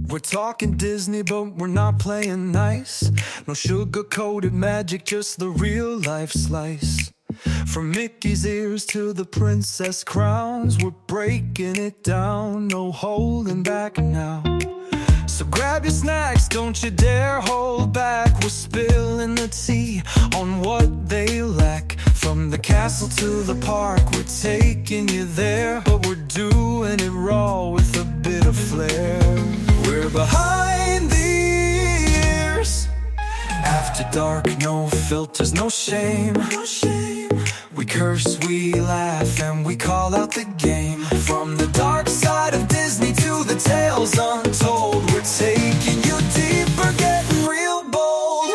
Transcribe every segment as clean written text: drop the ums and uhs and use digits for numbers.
We're talking Disney, but we're not playing nice. No sugar-coated magic, just the real life slice. From Mickey's ears to the princess crowns, we're breaking it down, no holding back now. So grab your snacks, don't you dare hold back. We're spilling the tea on what they lack. From the castle to the park, we're taking you there. But we're doing it raw with a bit of flair. We're behind the ears. After dark, no filters, no shame. We curse, we laugh, and we call out the game. From the dark side of Disney to the tales untold, we're taking you deeper, getting real bold.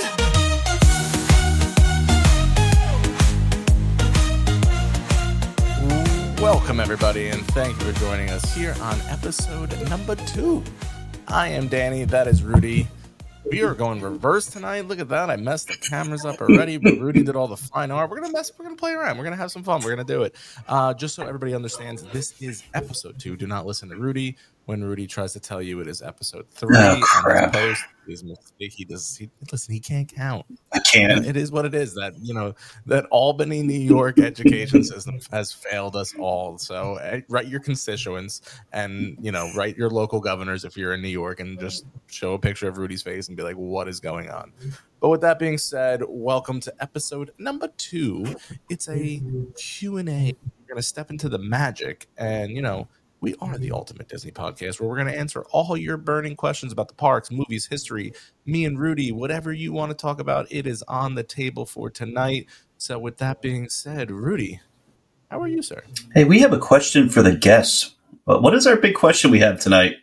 Welcome, everybody, and thank you for joining us here on episode number 2. I am Danny, that is Rudy. We are going reverse tonight. Look at that. I messed the cameras up already, but Rudy did all the fine art. We're going to play around. We're going to have some fun. We're going to do it. Just so everybody understands, this is episode 2. Do not listen to Rudy when Rudy tries to tell you it is episode 3 on his post. His mistake. He can't count. I can't. It is what it is. That Albany, New York education system has failed us all. So write your constituents and write your local governors if you're in New York and just show a picture of Rudy's face and be like, what is going on? But with that being said, welcome to episode number 2. It's a Q&A. We're going to step into the magic and, we are the Ultimate Disney Podcast, where we're going to answer all your burning questions about the parks, movies, history. Me and Rudy, whatever you want to talk about, it is on the table for tonight. So with that being said, Rudy, how are you, sir? Hey, we have a question for the guests. What is our big question we have tonight?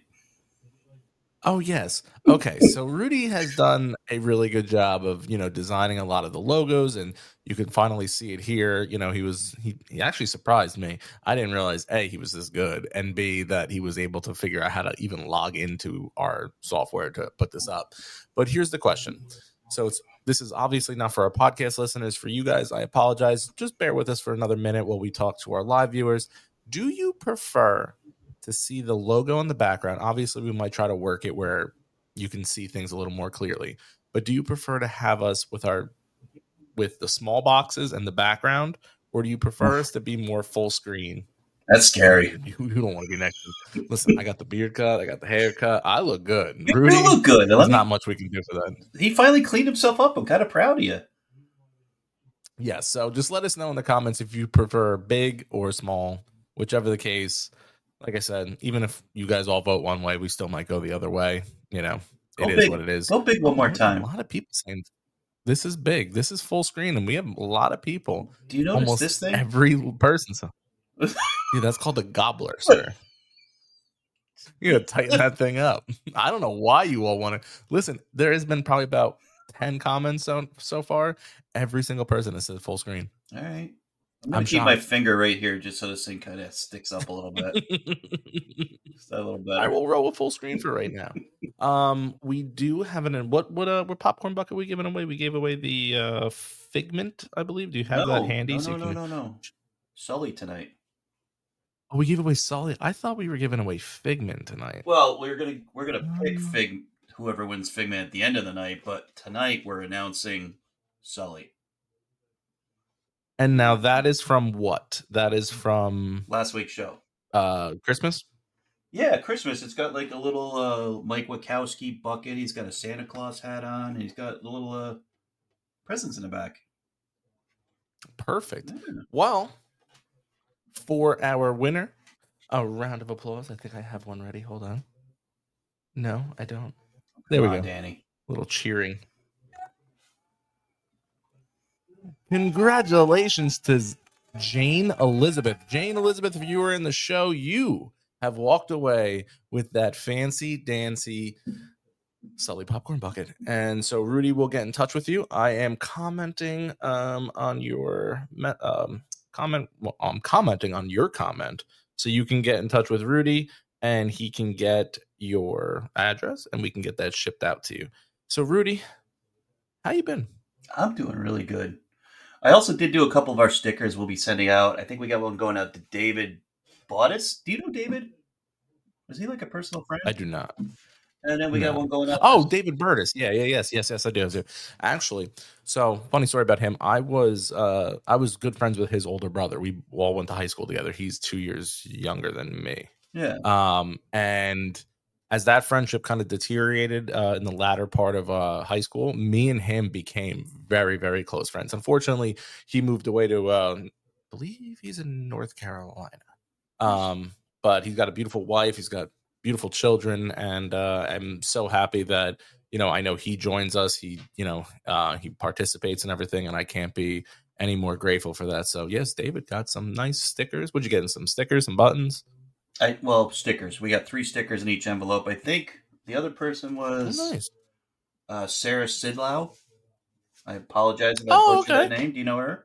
Oh, yes. Okay, so Rudy has done a really good job of, designing a lot of the logos, and you can finally see it here. He actually surprised me. I didn't realize, A, he was this good, and B, that he was able to figure out how to even log into our software to put this up. But here's the question. So this is obviously not for our podcast listeners. For you guys, I apologize. Just bear with us for another minute while we talk to our live viewers. Do you prefer to see the logo in the background? Obviously, we might try to work it where you can see things a little more clearly. But do you prefer to have us with the small boxes and the background, or do you prefer us to be more full screen? That's scary. You don't want to be next to. Listen, I got the beard cut, I got the haircut. I look good. You look good. There's not much we can do for that. He finally cleaned himself up. I'm kind of proud of you. Yeah, so just let us know in the comments if you prefer big or small, whichever the case. Like I said, even if you guys all vote one way, we still might go the other way. It is what it is. Go big one more time. A lot of people saying this is big. This is full screen, and we have a lot of people. Do you notice almost this thing? Every person. So, yeah, that's called a gobbler, sir. You gotta tighten that thing up. I don't know why you all want to listen. There has been probably about 10 comments so far. Every single person that says full screen. All right. I'm going to keep my finger right here just so this thing kind of sticks up a little bit. Just a little bit. I will roll a full screen for right now. We do have what popcorn bucket we giving away? We gave away the Figment, I believe. Do you have that handy? No. Sully tonight. Oh, we gave away Sully. I thought we were giving away Figment tonight. Well, we're gonna pick whoever wins Figment at the end of the night, but tonight we're announcing Sully. And now that is from what? That is from last week's show. Christmas? Yeah, Christmas. It's got like a little Mike Wachowski bucket. He's got a Santa Claus hat on. And he's got the little presents in the back. Perfect. Yeah. Well, for our winner, a round of applause. I think I have one ready. Hold on. No, I don't. There we go. Danny. A little cheering. Congratulations to Jane Elizabeth. Jane Elizabeth, if you were in the show, you have walked away with that fancy dancy Sully popcorn bucket. And so Rudy will get in touch with you. I am commenting on your comment. Well, I'm commenting on your comment, so you can get in touch with Rudy and he can get your address and we can get that shipped out to you. So Rudy, how you been? I'm doing really good. I also did do a couple of our stickers we'll be sending out. I think we got one going out to David Bautis. Do you know David? Is he like a personal friend? I do not. And then we got one No. going out. Oh, David Burtis. Yeah, yes, I do. Actually, so funny story about him. I was good friends with his older brother. We all went to high school together. He's 2 years younger than me. Yeah. And as that friendship kind of deteriorated in the latter part of high school, me and him became very, very close friends. Unfortunately, he moved away to I believe he's in North Carolina. But he's got a beautiful wife. He's got beautiful children, and I'm so happy that I know he joins us. He he participates in everything, and I can't be any more grateful for that. So yes, David got some nice stickers. What'd you get? Some stickers, some buttons? Stickers. We got 3 stickers in each envelope. I think the other person was nice. Sarah Sidlow. I apologize if I butchered that name. Do you know her?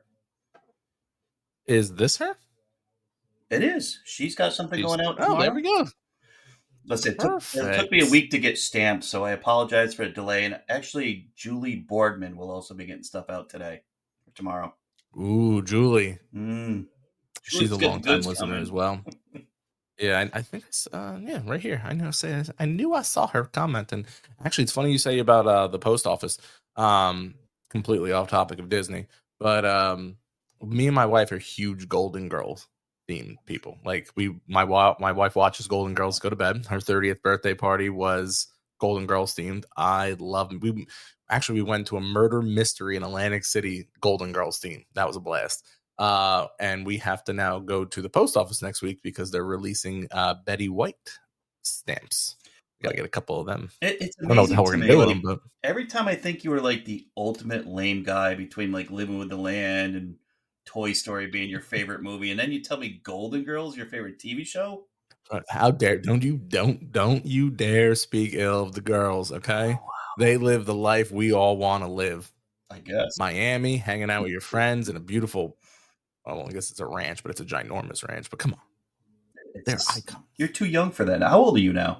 Is this her? It is. She's got something going out tomorrow. Oh, there we go. Listen, it took me a week to get stamped, so I apologize for the delay. And actually, Julie Boardman will also be getting stuff out today or tomorrow. Ooh, Julie. She's a long-time listener as well. Yeah, I think it's right here. I knew I saw her comment, and actually, it's funny you say about the post office. Completely off topic of Disney, but me and my wife are huge Golden Girls themed people. Like my wife watches Golden Girls go to bed. Her 30th birthday party was Golden Girls themed. I love them. We went to a murder mystery in Atlantic City, Golden Girls theme. That was a blast. And we have to now go to the post office next week because they're releasing Betty White stamps. We gotta get a couple of them. It's amazing. I don't know what the hell we're gonna do with them, but every time I think you were like the ultimate lame guy between like Living with the Land and Toy Story being your favorite movie, and then you tell me Golden Girls your favorite TV show. How dare don't you dare speak ill of the girls? Okay, wow. They live the life we all want to live. I guess Miami, hanging out with your friends in a beautiful. Well, I guess it's a ranch, but it's a ginormous ranch. But come on, they're icons. You're too young for that. How old are you now?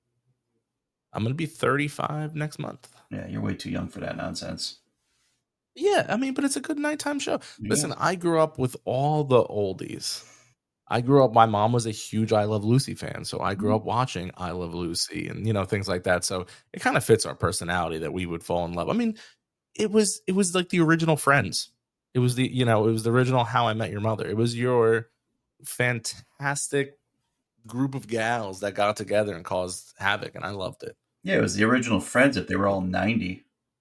I'm gonna be 35 next month. Yeah, you're way too young for that nonsense. Yeah, I mean, but it's a good nighttime show. Yeah. Listen, I grew up with all the oldies. My mom was a huge I Love Lucy fan, so I grew up watching I Love Lucy and things like that. So it kind of fits our personality that we would fall in love. I mean, it was like the original Friends. It was the original How I Met Your Mother. It was your fantastic group of gals that got together and caused havoc, and I loved it. Yeah, it was the original Friends if they were all 90.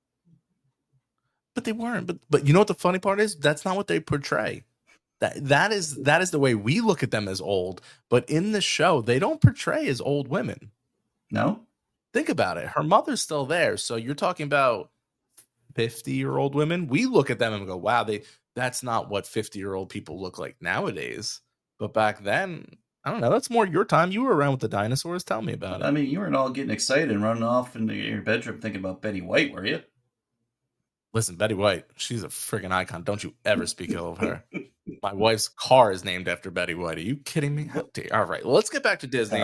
But they weren't. But you know what the funny part is? That's not what they portray. That is the way we look at them as old. But in the show, they don't portray as old women. No? Think about it. Her mother's still there. So you're talking about 50-year-old women. We look at them and go, wow, that's not what 50-year-old people look like nowadays. But back then, I don't know. That's more your time. You were around with the dinosaurs. Tell me about it. I mean, you weren't all getting excited and running off into your bedroom thinking about Betty White, were you? Listen, Betty White, she's a freaking icon. Don't you ever speak ill of her. My wife's car is named after Betty White. Are you kidding me? All right, well, let's get back to Disney.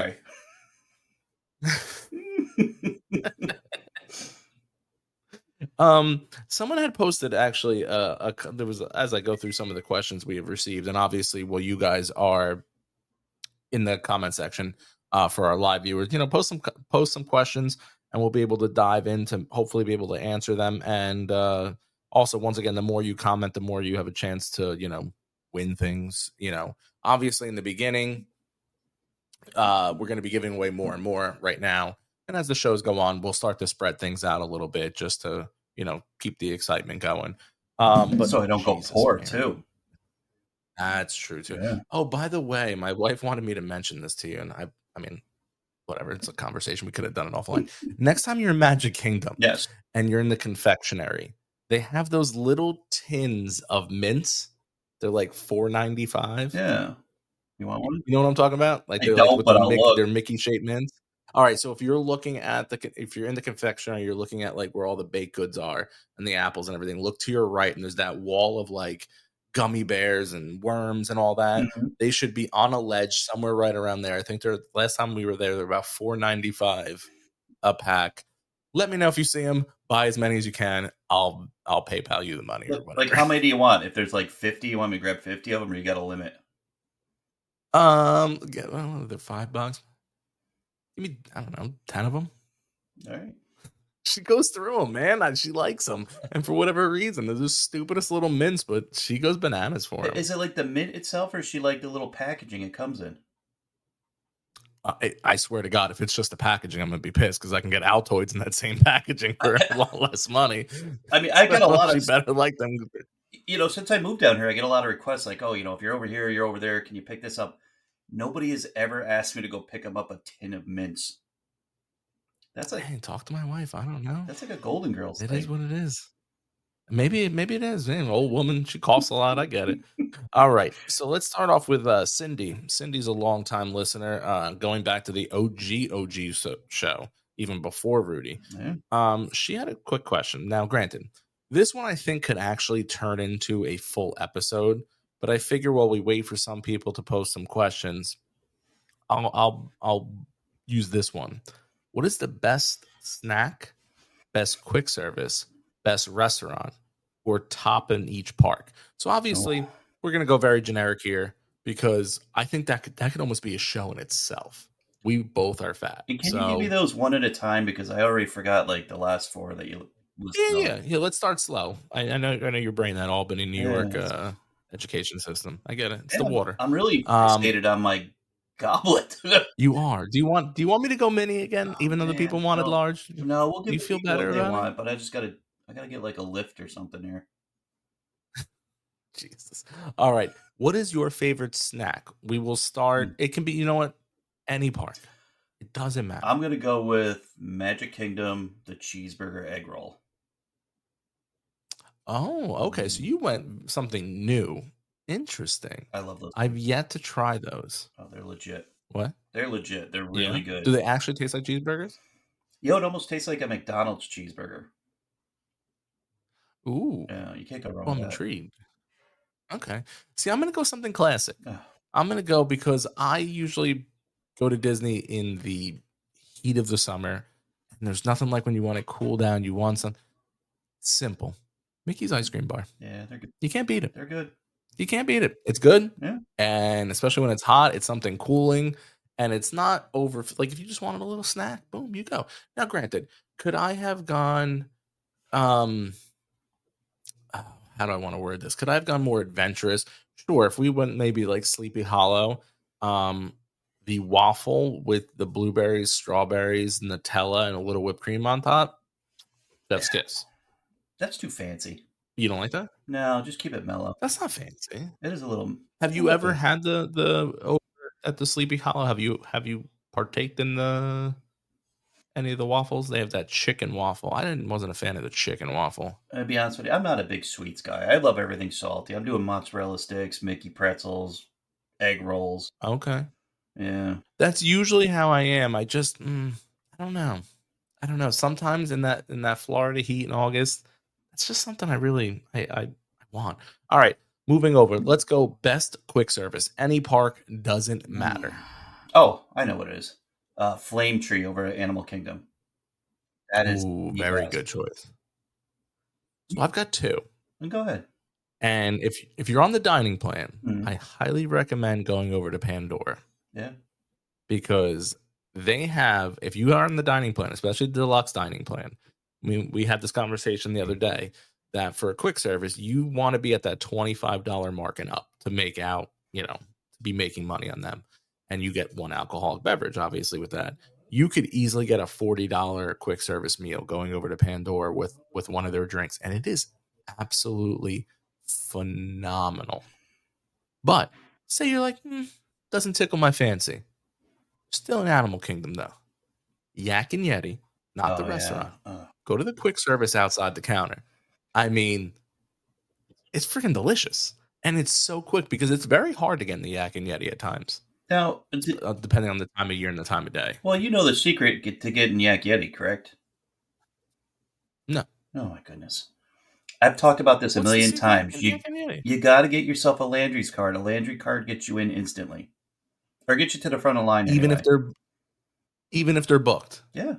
Someone had posted actually. There was, as I go through some of the questions we have received, and obviously, you guys are in the comment section for our live viewers. Post some questions. And we'll be able to dive into, hopefully be able to answer them. And also, once again, the more you comment, the more you have a chance to, win things. Obviously in the beginning, we're going to be giving away more and more right now. And as the shows go on, we'll start to spread things out a little bit just to, keep the excitement going. But so I don't go poor too. That's true too. Yeah. Oh, by the way, my wife wanted me to mention this to you. And I mean, whatever, it's a conversation we could have done it offline. Next time you're in Magic Kingdom, yes, and you're in the confectionery, they have those little tins of mints. They're like $4.95. Yeah, you want one? You know what I'm talking about? Like they're like with they're Mickey shaped mints. All right, so if you're looking at if you're in the confectionery, you're looking at like where all the baked goods are and the apples and everything. Look to your right, and there's that wall of like gummy bears and worms and all that. Mm-hmm. They should be on a ledge somewhere right around there. I think last time we were there, they're about $4.95 a pack. Let me know if you see them. Buy as many as you can. I'll PayPal you the money or whatever. Like, how many do you want? If there's like 50, you want me to grab 50 of them, or you got a limit? They're $5. Give me, I don't know, 10 of them. All right. She goes through them, man. She likes them, and for whatever reason, they're the stupidest little mints, but she goes bananas for them. Is it like the mint itself, or is she like the little packaging it comes in? I swear to God, if it's just the packaging, I'm gonna be pissed because I can get Altoids in that same packaging for a lot less money. I mean, I get a lot She of, better like them. since I moved down here, I get a lot of requests like, oh, if you're over here, you're over there, can you pick this up? Nobody has ever asked me to go pick them up a tin of mints. That's like, Hey, talk to my wife. I don't know. that's like a Golden Girls It thing. is what it is. Maybe it is. Man, old woman, she coughs a lot. I get it. All right, so let's start off with Cindy. Cindy's a longtime listener, going back to the OG show, even before Rudy. Yeah. She had a quick question. Now, granted, this one I think could actually turn into a full episode, but I figure while we wait for some people to post some questions, I'll use this one. What is the best snack, best quick service, best restaurant, or top in each park? So obviously, we're gonna go very generic here because I think that could almost be a show in itself. We both are fat. And can you give me those one at a time, because I already forgot like the last four that you listed. Yeah. Let's start slow. I know your brain, that Albany, New York education system. I get it. It's the water. I'm really fixated on my goblet. You are. Do you want me to go mini again, even though the people wanted large? No, we'll give you the feel people better what they about want, but I gotta get like a lift or something here. Jesus. All right. What is your favorite snack? We will start. It can be, you know what? Any park. It doesn't matter. I'm gonna go with Magic Kingdom, the cheeseburger egg roll. Oh, okay. So you went something new. Interesting. I love those. I've yet to try those. Oh, they're legit. What? They're legit. They're really good. Do they actually taste like cheeseburgers? It almost tastes like a McDonald's cheeseburger. Ooh. Yeah, you can't go wrong I'm with that. intrigued. Okay. See, I'm going to go something classic. I'm going to go because I usually go to Disney in the heat of the summer, and there's nothing like when you want to cool down, you want something simple. Mickey's Ice Cream Bar. Yeah, they're good. You can't beat it. They're good. You can't beat it. It's good. Yeah. And especially when it's hot, it's something cooling, and it's not over. Like if you just wanted a little snack, boom, you go. Now, granted, could I have gone, how do I want to word this? Could I have gone more adventurous? Sure. If we went maybe like Sleepy Hollow, the waffle with the blueberries, strawberries, Nutella, and a little whipped cream on top, that's kiss. That's too fancy. You don't like that? No, just keep it mellow. That's not fancy. It is a little. Have you ever had the over at the Sleepy Hollow? Have you partaked in any of the waffles? They have that chicken waffle. Wasn't a fan of the chicken waffle. I'll be honest with you, I'm not a big sweets guy. I love everything salty. I'm doing mozzarella sticks, Mickey pretzels, egg rolls. Okay. Yeah. That's usually how I am. I just I don't know. Sometimes in that Florida heat in August, it's just something I really I want. All right, moving over. Let's go best quick service. Any park, doesn't matter. Oh, I know what it is. Flame Tree over at Animal Kingdom. That is very good choice. So I've got two. Go ahead. And if you're on the dining plan, I highly recommend going over to Pandora. Yeah. Because they have, if you are on the dining plan, especially the deluxe dining plan, we had this conversation the other day that for a quick service, you want to be at that $25 mark and up to make out, to be making money on them. And you get one alcoholic beverage, obviously, with that. You could easily get a $40 quick service meal going over to Pandora with one of their drinks. And it is absolutely phenomenal. But say you're like, doesn't tickle my fancy. Still an Animal Kingdom, though. Yak and Yeti, not the restaurant. Go to the quick service outside the counter. I mean, it's freaking delicious. And it's so quick because it's very hard to get in the Yak and Yeti at times. Now, depending on the time of year and the time of day. Well, you know the secret to get in Yak Yeti, correct? No. Oh, my goodness. I've talked about this a million times. You got to get yourself a Landry's card. A Landry card gets you in instantly. Or get you to the front of the line even anyway. Even if they're booked. Yeah.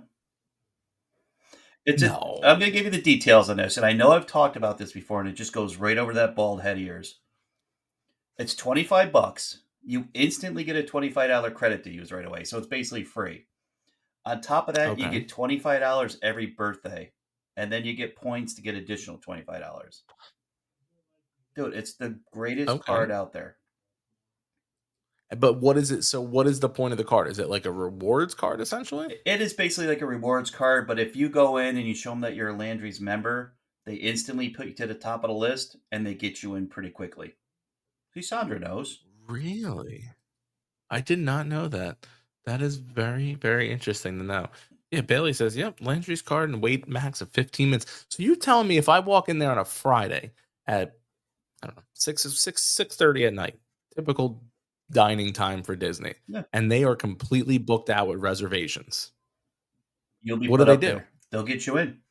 I'm going to give you the details on this, and I know I've talked about this before, and it just goes right over that bald head of yours. It's $25. You instantly get a $25 credit to use right away, so it's basically free. On top of that, you Okay. get $25 every birthday, and then you get points to get additional $25. Dude, it's the greatest Okay. card out there. But what is it? So what is the point of the card? Is it like a rewards card essentially? It is basically like a rewards card, but if you go in and you show them that you're a Landry's member, they instantly put you to the top of the list and they get you in pretty quickly. See, Sandra knows. Really? I did not know that. That is very, very interesting to know. Yeah, Bailey says, yep, Landry's card and wait max of 15 minutes. So you telling me if I walk in there on a Friday at I don't know, 6:30 at night, typical dining time for Disney, Yeah. and they are completely booked out with reservations. You'll be What do put they up do? there. They'll get you in.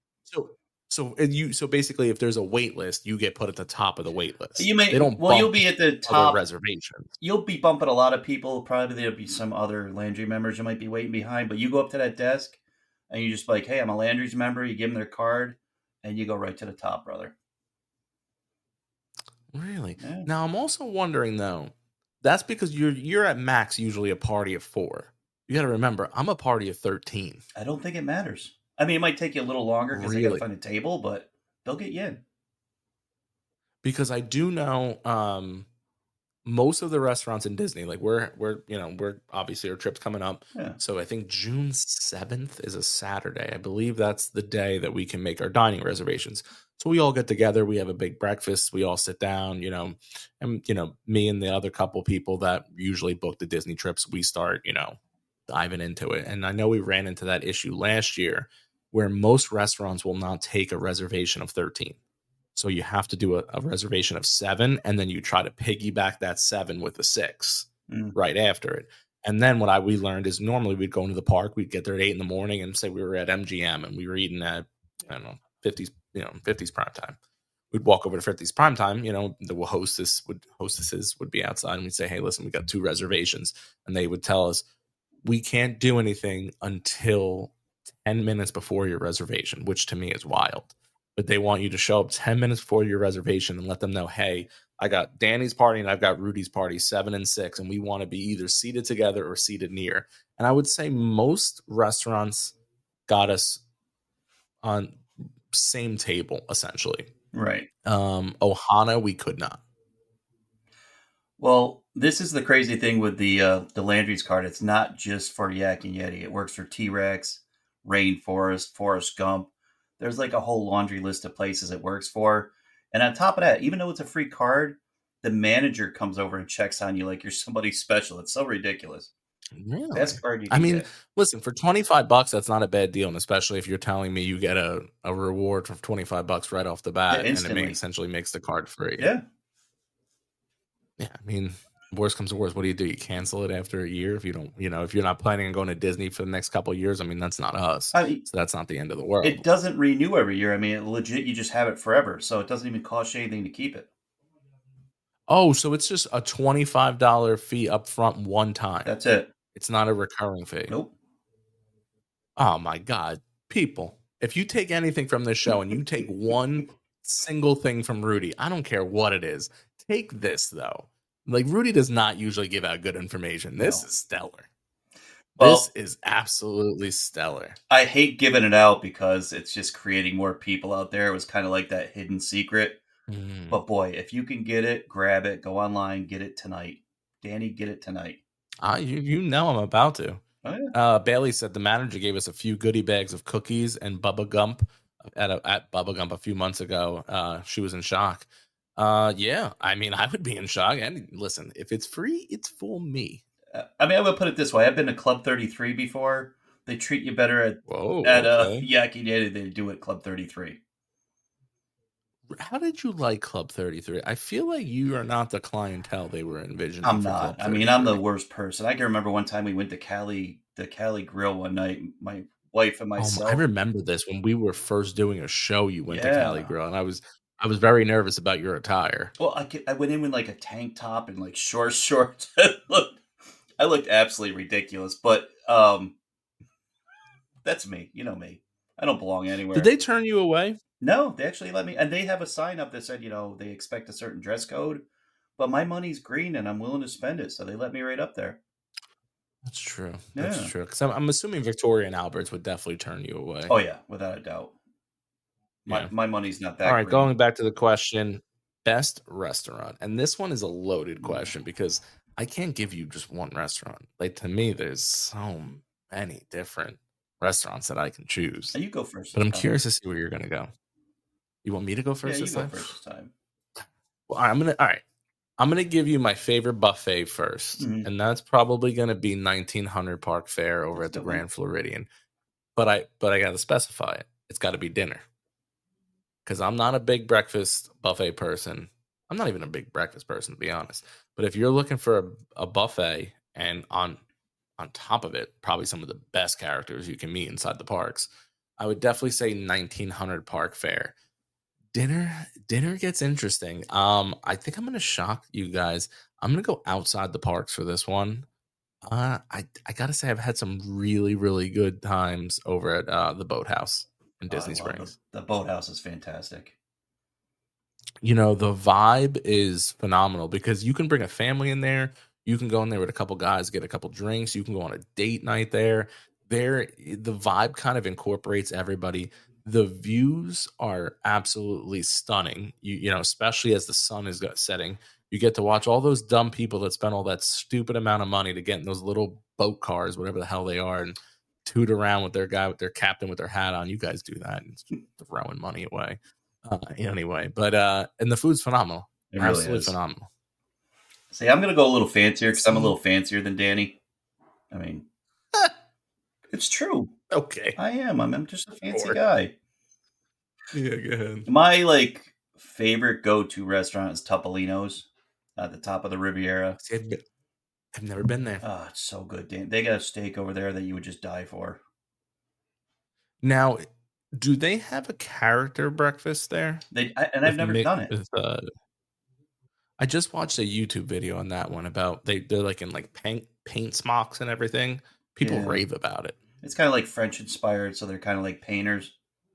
So basically, if there's a wait list, you get put at the top of the wait list. You may They don't well, you'll bump be at the other top. reservations. You'll be bumping a lot of people. Probably there'll be some other Landry members you might be waiting behind, but you go up to that desk and you just be like, hey, I'm a Landry's member. You give them their card and you go right to the top, brother. Really? Yeah. Now I'm also wondering though. That's because you're at max usually a party of 4. You got to remember, I'm a party of 13. I don't think it matters. I mean, it might take you a little longer because they got to Really? find a table, but they'll get you in. Because I do know most of the restaurants in Disney, like we're obviously our trip's coming up. Yeah. So I think June 7th is a Saturday. I believe that's the day that we can make our dining reservations. So we all get together, we have a big breakfast, we all sit down, and me and the other couple people that usually book the Disney trips, we start, diving into it. And I know we ran into that issue last year where most restaurants will not take a reservation of 13. So you have to do a reservation of 7, and then you try to piggyback that 7 with the 6 right after it. And then what we learned is normally we'd go into the park, we'd get there at 8 in the morning and say we were at MGM and we were eating at, I don't know, 50's prime time. We'd walk over to 50's prime time, the hostesses would be outside and we'd say, hey, listen, we got 2 reservations. And they would tell us, we can't do anything until 10 minutes before your reservation, which to me is wild. But they want you to show up 10 minutes before your reservation and let them know, hey, I got Danny's party and I've got Rudy's party 7 and 6, and we want to be either seated together or seated near. And I would say most restaurants got us on same table, essentially. Right. Ohana, we could not. Well, this is the crazy thing with the Landry's card. It's not just for Yak and Yeti. It works for T-Rex, Rainforest, Forrest Gump. There's like a whole laundry list of places it works for. And on top of that, even though it's a free card, the manager comes over and checks on you like you're somebody special. It's so ridiculous. Really? Best card you can get. Listen, for $25, that's not a bad deal. And especially if you're telling me you get a reward for $25 right off the bat, and it essentially makes the card free. Yeah. Yeah. I mean, worst comes to worst, what do? You cancel it after a year if you don't, if you're not planning on going to Disney for the next couple of years. I mean, that's not us. So that's not the end of the world. It doesn't renew every year. I mean, legit, you just have it forever. So it doesn't even cost you anything to keep it. Oh, so it's just a $25 fee up front one time. That's it. It's not a recurring fee. Nope. Oh my God. People, if you take anything from this show and you take one single thing from Rudy, I don't care what it is. Take this though. Like, Rudy does not usually give out good information. This is stellar. This is absolutely stellar. I hate giving it out because it's just creating more people out there. It was kind of like that hidden secret. But boy, if you can get it, grab it, go online, get it tonight. Danny, get it tonight. You know I'm about to. Oh, yeah. Bailey said the manager gave us a few goodie bags of cookies and Bubba Gump at Bubba Gump a few months ago. She was in shock. Yeah, I mean, I would be in shock. And listen, if it's free, it's for me. I mean, I would put it this way. I've been to Club 33 before. They treat you better at Yak and Yeti than they do at Club 33. How did you like Club 33? I feel like you are not the clientele they were envisioning. I'm not. I mean, I'm the worst person. I can remember one time we went to the Cali Grill one night. My wife and myself. I remember this when we were first doing a show. You went to Cali Grill, and I was very nervous about your attire. Well, I went in with like a tank top and like short shorts. I looked absolutely ridiculous, but that's me. You know me. I don't belong anywhere. Did they turn you away? No, they actually let me, and they have a sign up that said, they expect a certain dress code, but my money's green and I'm willing to spend it, so they let me right up there. That's true. That's Yeah. true. Because I'm assuming Victoria and Albert's would definitely turn you away. Oh yeah, without a doubt. My Yeah. my money's not All that right. green. Going back to the question, best restaurant, and this one is a loaded Ooh. question because I can't give you just one restaurant. Like to me, there's so many different restaurants that I can choose. You go first But this I'm time. curious to see where you're gonna go. You want me to go Yeah, first you this go time? first this time. Well, all right. I'm gonna give you my favorite buffet 1st, Mhm. and that's probably gonna be 1900 Park Fair over That's at a the good one. Grand Floridian. But I gotta specify it. It's got to be dinner because I'm not a big breakfast buffet person. I'm not even a big breakfast person, to be honest. But if you're looking for a buffet and on top of it, probably some of the best characters you can meet inside the parks, I would definitely say 1900 Park Fair. Dinner gets interesting. I think I'm gonna shock you guys. I'm gonna go outside the parks for this one. I gotta say I've had some really really good times over at the Boathouse in Oh, I Disney love Springs. the boathouse is fantastic. You know, the vibe is phenomenal because you can bring a family in there. You can go in there with a couple guys, get a couple drinks. You can go on a date night there. The vibe kind of incorporates everybody. The views are absolutely stunning. You know, especially as the sun is setting, you get to watch all those dumb people that spend all that stupid amount of money to get in those little boat cars, whatever the hell they are, and toot around with their guy, with their captain, with their hat on. You guys do that and it's throwing money away. Anyway, but and the food's phenomenal, It really absolutely is. phenomenal. See, I'm gonna go a little fancier because I'm a little See, fancier than Danny. I mean, it's true. okay, I am. I'm just a fancy sure. guy. Yeah, go ahead. My favorite go-to restaurant is Topolino's at the top of the Riviera. See, I've never been there. Oh, it's so good, Dan. They got a steak over there that you would just die for. Now, do they have a character breakfast there I've with never Mick? done it. I just watched a YouTube video on that one about they're like in like paint smocks and everything. People Yeah, rave about it. it's kind of like French inspired, so they're kind of like painters.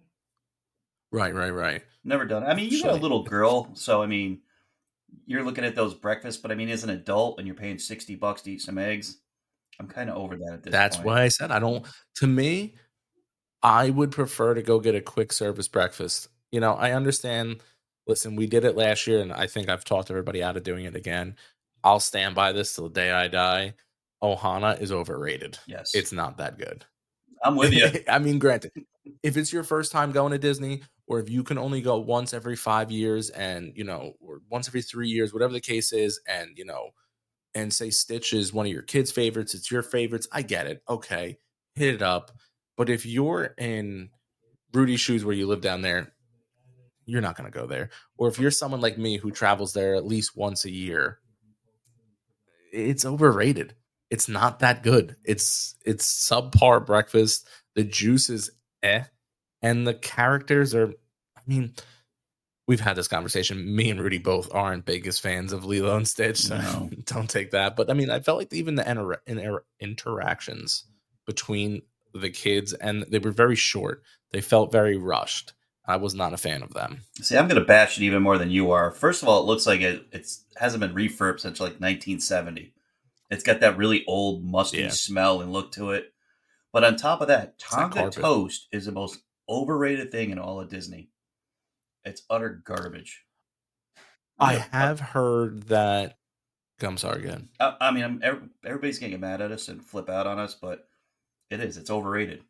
Right. Never done it. I mean, you got a Actually, little girl, so I mean, you're looking at those breakfasts, but I mean, as an adult and you're paying $60 to eat some eggs, I'm kind of over that at this that's point. why I said I don't. To me, I would prefer to go get a quick service breakfast. You know, I understand. Listen, we did it last year, and I think I've talked everybody out of doing it again. I'll stand by this till the day I die. Ohana is overrated. Yes, It's not that good. I'm with you. I mean, granted, if it's your first time going to Disney, or if you can only go once every 5 years and, or once every 3 years, whatever the case is, and, and say Stitch is one of your kids' favorites, it's your favorites, I get it. Okay, hit it up. But if you're in Rudy's shoes where you live down there, you're not going to go there. Or if you're someone like me who travels there at least once a year, it's overrated. It's not that good. It's subpar breakfast. The juice is and the characters are. I mean, we've had this conversation. Me and Rudy both aren't biggest fans of Lilo and Stitch, so No. don't take that. But I mean, I felt like even the interactions between the kids and they were very short. They felt very rushed. I was not a fan of them. See, I'm going to bash it even more than you are. First of all, it looks like it hasn't been refurbed since like 1970. It's got that really old, musty smell and look to it. But on top of that, Tonga toast is the most overrated thing in all of Disney. It's utter garbage. I have heard that. I'm sorry, again. I mean, everybody's going to get mad at us and flip out on us, but it's overrated.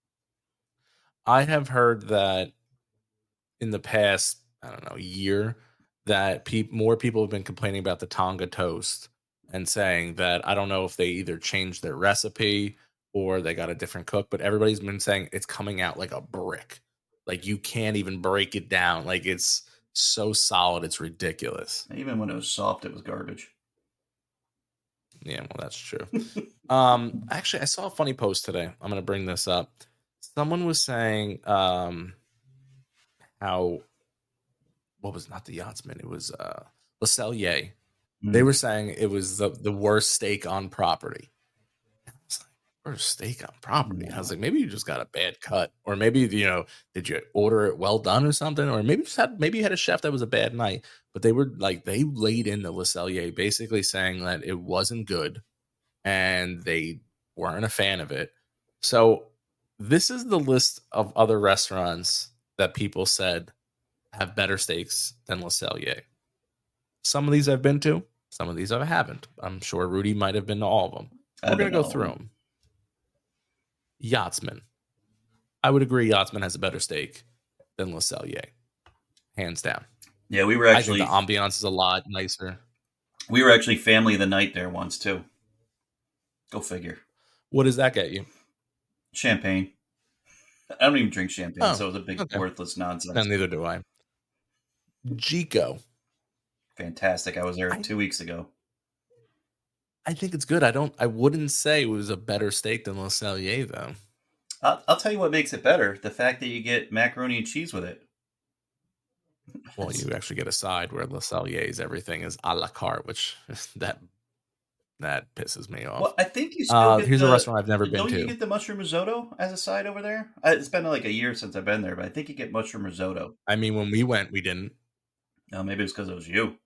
I have heard that in the past, I don't know, year, that more people have been complaining about the Tonga toast and saying that I don't know if they either changed their recipe or they got a different cook, but everybody's been saying it's coming out like a brick. Like you can't even break it down. Like it's so solid, it's ridiculous. Even when it was soft, it was garbage. Yeah, well, that's true. Actually, I saw a funny post today. I'm going to bring this up. Someone was saying how, what was not the Yachtsman? It was Le Cellier. They were saying it was the worst steak on property. I was like, worst steak on property? I was like, maybe you just got a bad cut, or maybe did you order it well done or something, or maybe you had a chef that was a bad night. But they were like, they laid into Le Cellier basically saying that it wasn't good, and they weren't a fan of it. So this is the list of other restaurants that people said have better steaks than Le Cellier. Some of these I've been to, some of these I haven't. I'm sure Rudy might have been to all of them. We're going to go through them. Yachtsman. I would agree Yachtsman has a better steak than Le Cellier. Hands down. Yeah, we were actually... I think the ambiance is a lot nicer. We were actually family of the night there once, too. Go figure. What does that get you? Champagne. I don't even drink champagne, so it was a big worthless nonsense. And neither do I. Gico. Fantastic. I was there 2 weeks ago. I think it's good. I wouldn't say it was a better steak than Le Cellier, though. I'll tell you what makes it better. The fact that you get macaroni and cheese with it. Well, you actually get a side where Le Cellier's everything is a la carte, which that pisses me off. Well, I think you still get here's a restaurant I've never been to. Don't you get the mushroom risotto as a side over there? It's been like a year since I've been there, but I think you get mushroom risotto. I mean, when we went, we didn't. No, maybe it's because it was you.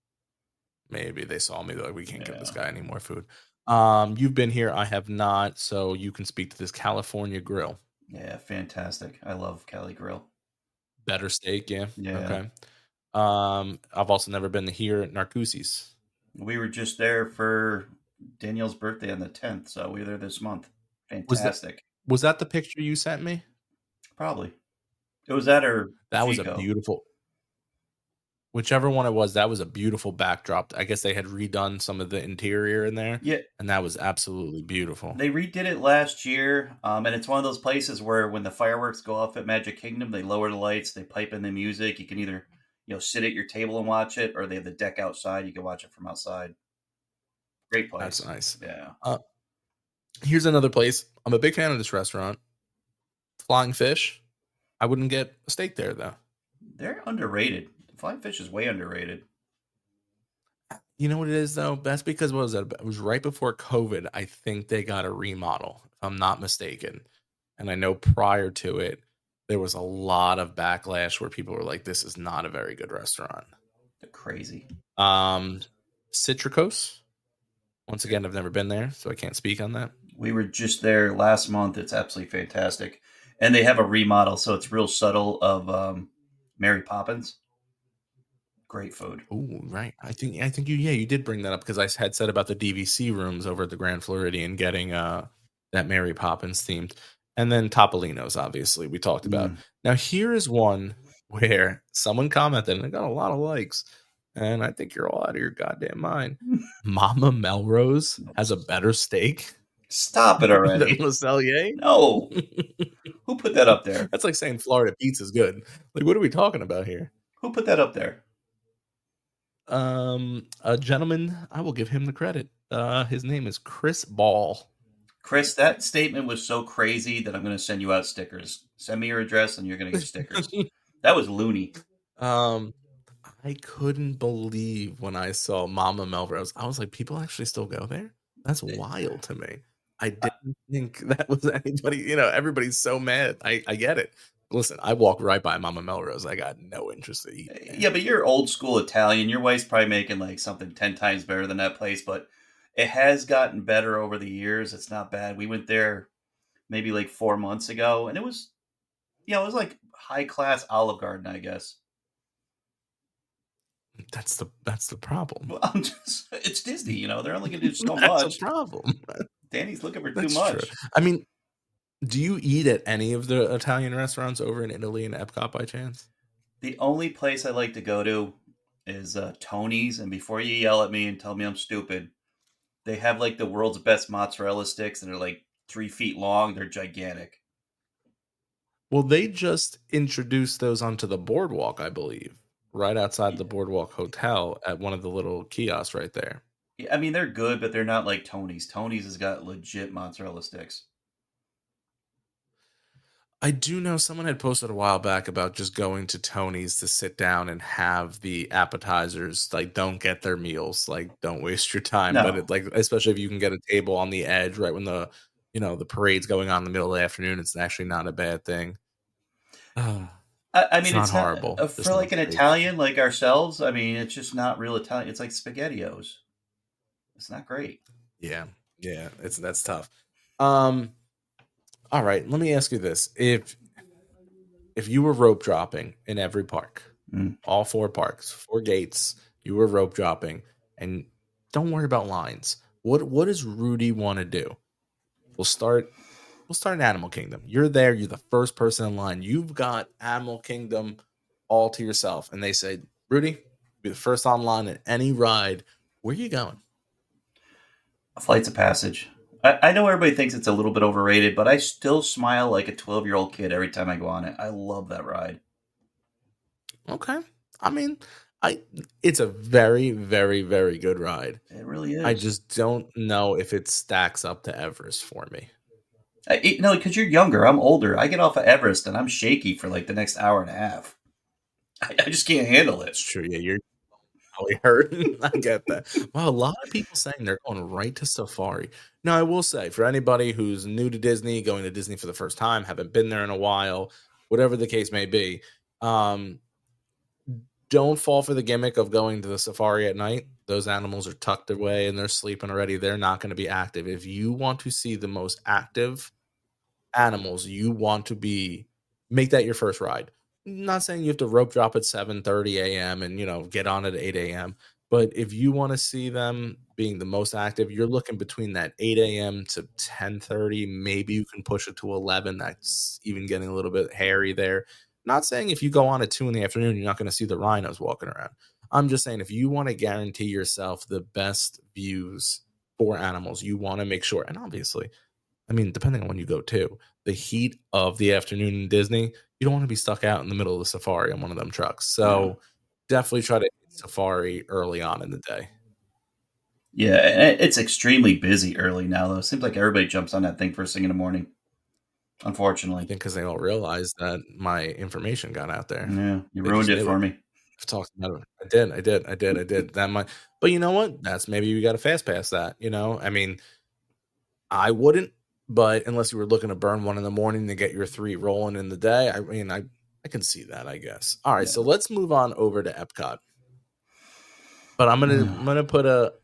Maybe they saw me. They're like, we can't give this guy any more food. You've been here. I have not. So you can speak to this California Grill. Yeah, fantastic. I love Cali Grill. Better steak, yeah. Yeah. Okay. I've also never been to here at Narcoossee's. We were just there for Danielle's birthday on the 10th, so we were there this month. Fantastic. Was that the picture you sent me? Probably. It was at her. That Chico. Was a beautiful. Whichever one it was, that was a beautiful backdrop. I guess they had redone some of the interior in there. Yeah. And that was absolutely beautiful. They redid it last year. And it's one of those places where when the fireworks go off at Magic Kingdom, they lower the lights, they pipe in the music. You can either, sit at your table and watch it, or they have the deck outside. You can watch it from outside. Great place. That's nice. Yeah. Here's another place. I'm a big fan of this restaurant. Flying Fish. I wouldn't get a steak there, though. They're underrated. Flying Fish is way underrated. You know what it is, though? That's because, what was that? It was right before COVID. I think they got a remodel, if I'm not mistaken. And I know prior to it, there was a lot of backlash where people were like, this is not a very good restaurant. They're crazy. Citricos. Once again, I've never been there, so I can't speak on that. We were just there last month. It's absolutely fantastic. And they have a remodel, so it's real subtle of Mary Poppins. Great food. Oh, right. I think you did bring that up because I had said about the DVC rooms over at the Grand Floridian getting that Mary Poppins themed. And then Topolino's, obviously, we talked about. Now, here is one where someone commented, and it got a lot of likes. And I think you're all out of your goddamn mind. Mama Melrose has a better steak. Stop it already. Than Le Cellier? No. Who put that up there? That's like saying Florida pizza's good. Like, what are we talking about here? Who put that up there? A gentleman, I will give him the credit. His name is Chris Ball. Chris, that statement was so crazy that I'm going to send you out stickers. Send me your address and you're going to get stickers. That was loony. I couldn't believe when I saw Mama Melrose. I was like, people actually still go there? That's wild to me. I didn't think that was anybody, everybody's so mad. I get it. Listen, I walked right by Mama Melrose. I got no interest in eating. Yeah, but you're old school Italian. Your wife's probably making like something 10 times better than that place, but it has gotten better over the years. It's not bad. We went there maybe like 4 months ago, and it was, it was like high class Olive Garden, I guess. That's the problem. Well, it's Disney, they're only going to do so much. That's a problem. Danny's looking for too much. True. I mean, do you eat at any of the Italian restaurants over in Italy and Epcot by chance? The only place I like to go to is Tony's. And before you yell at me and tell me I'm stupid, they have like the world's best mozzarella sticks and they're like 3 feet long. They're gigantic. Well, they just introduced those onto the boardwalk, I believe, right outside the Boardwalk Hotel at one of the little kiosks right there. Yeah, I mean, they're good, but they're not like Tony's. Tony's has got legit mozzarella sticks. I do know someone had posted a while back about just going to Tony's to sit down and have the appetizers. Like, don't get their meals. Like, don't waste your time. No. But especially if you can get a table on the edge right when the parade's going on in the middle of the afternoon, it's actually not a bad thing. I mean, it's not horrible for like an Italian like ourselves. I mean, it's just not real Italian. It's like SpaghettiOs. It's not great. Yeah, that's tough. All right, let me ask you this: if you were rope dropping in every park, all 4 parks, 4 gates, you were rope dropping, and don't worry about lines. What does Rudy want to do? We'll start in Animal Kingdom. You're there. You're the first person in line. You've got Animal Kingdom all to yourself. And they say, Rudy, be the first online at any ride. Where are you going? Flights of Passage. I know everybody thinks it's a little bit overrated, but I still smile like a 12-year-old kid every time I go on it. I love that ride. Okay. I mean, it's a very, very, very good ride. It really is. I just don't know if it stacks up to Everest for me. No, because you're younger. I'm older. I get off of Everest and I'm shaky for like the next hour and a half. I just can't handle it. It's true. Yeah, you're probably hurting. I get that. Wow, a lot of people saying they're going right to Safari. Now, I will say, for anybody who's new to Disney, going to Disney for the first time, haven't been there in a while, whatever the case may be, don't fall for the gimmick of going to the safari at night. Those animals are tucked away and they're sleeping already. They're not going to be active. If you want to see the most active animals, you want to make that your first ride. I'm not saying you have to rope drop at 7:30 a.m. and get on at 8 a.m. But if you want to see them being the most active, you're looking between that 8 a.m. to 10:30. Maybe you can push it to 11. That's even getting a little bit hairy there. Not saying if you go on at 2 in the afternoon, you're not going to see the rhinos walking around. I'm just saying if you want to guarantee yourself the best views for animals, you want to make sure. And obviously, I mean, depending on when you go too, the heat of the afternoon in Disney, you don't want to be stuck out in the middle of the safari on one of them trucks. So definitely try to hit safari early on in the day. Yeah, it's extremely busy early now, though. It seems like everybody jumps on that thing first thing in the morning. Unfortunately. I think because they all realized that my information got out there. Yeah, you ruined it for me. I've talked about it. I did. That might, but you know what? That's maybe you got to fast pass that. I mean, I wouldn't, but unless you were looking to burn 1 in the morning to get your 3 rolling in the day, I mean, I can see that, I guess. All right, so let's move on over to Epcot. But I'm gonna put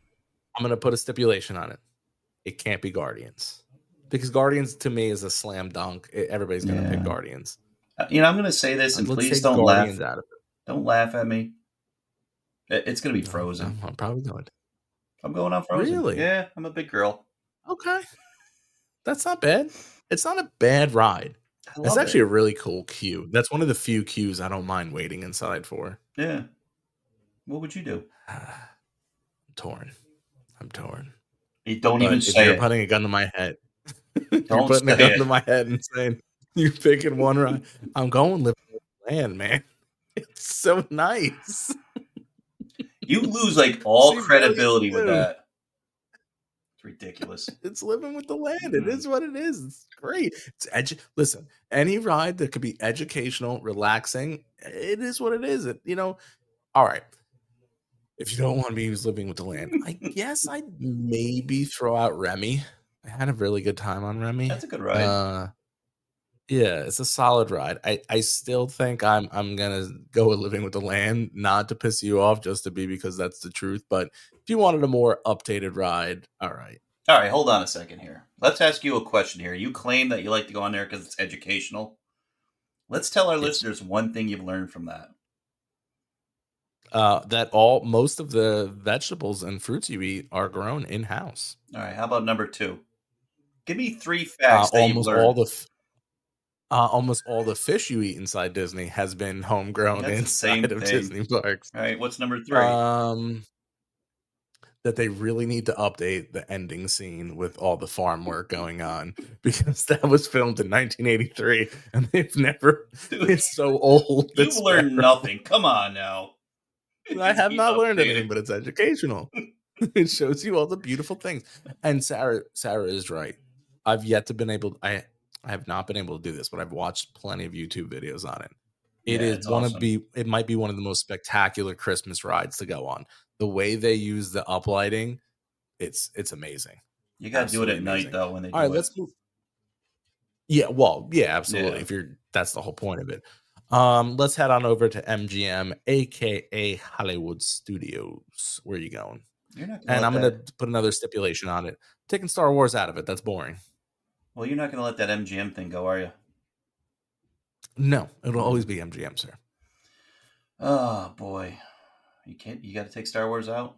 a stipulation on it. It can't be Guardians. Because Guardians, to me, is a slam dunk. Everybody's going to pick Guardians. I'm going to say this, and please don't laugh. Out of it. Don't laugh at me. It's going to be Frozen. I'm probably going. I'm going on Frozen. Really? Yeah, I'm a big girl. Okay. That's not bad. It's not a bad ride. It's actually a really cool queue. That's one of the few queues I don't mind waiting inside for. Yeah. What would you do? I'm torn. You don't even say it. You're putting a gun to my head. You're putting a gun to my head and saying, you're picking one ride. I'm going Living with the Land, man. It's so nice. You lose like all credibility with that. It's ridiculous. It's Living with the Land. It is what it is. It's great. Listen, any ride that could be educational, relaxing, it is what it is. All right. If you don't want to be Living with the Land, I guess I'd maybe throw out Remy. I had a really good time on Remy. That's a good ride. Yeah, it's a solid ride. I still think I'm gonna go with Living with the Land, not to piss you off, just to be because that's the truth. But if you wanted a more updated ride, all right. All right, hold on a second here. Let's ask you a question here. You claim that you like to go on there because it's educational. Let's tell our listeners one thing you've learned from that. That most of the vegetables and fruits you eat are grown in-house. All right, how about number 2? Give me 3 facts that you've learned. Almost all the fish you eat inside Disney has been homegrown inside of Disney parks. All right, what's number 3? That they really need to update the ending scene with all the farm work going on, because that was filmed in 1983 and they've never. Dude, it's so old. You've learned nothing. Come on now. I have not learned anything, but it's educational. It shows you all the beautiful things. And Sarah is right. I have not been able to do this, but I've watched plenty of YouTube videos on it. It might be one of the most spectacular Christmas rides to go on. The way they use the uplighting, it's amazing. You got to do it at night though when they do it. All right, let's move. Yeah, well, yeah, absolutely. Yeah. That's the whole point of it. Let's head on over to MGM, aka Hollywood Studios. Where are you going? You're not and I'm going to put another stipulation on it. Taking Star Wars out of it. That's boring. Well, you're not going to let that MGM thing go, are you? No, it'll always be MGM, sir. Oh boy, you can't. You got to take Star Wars out.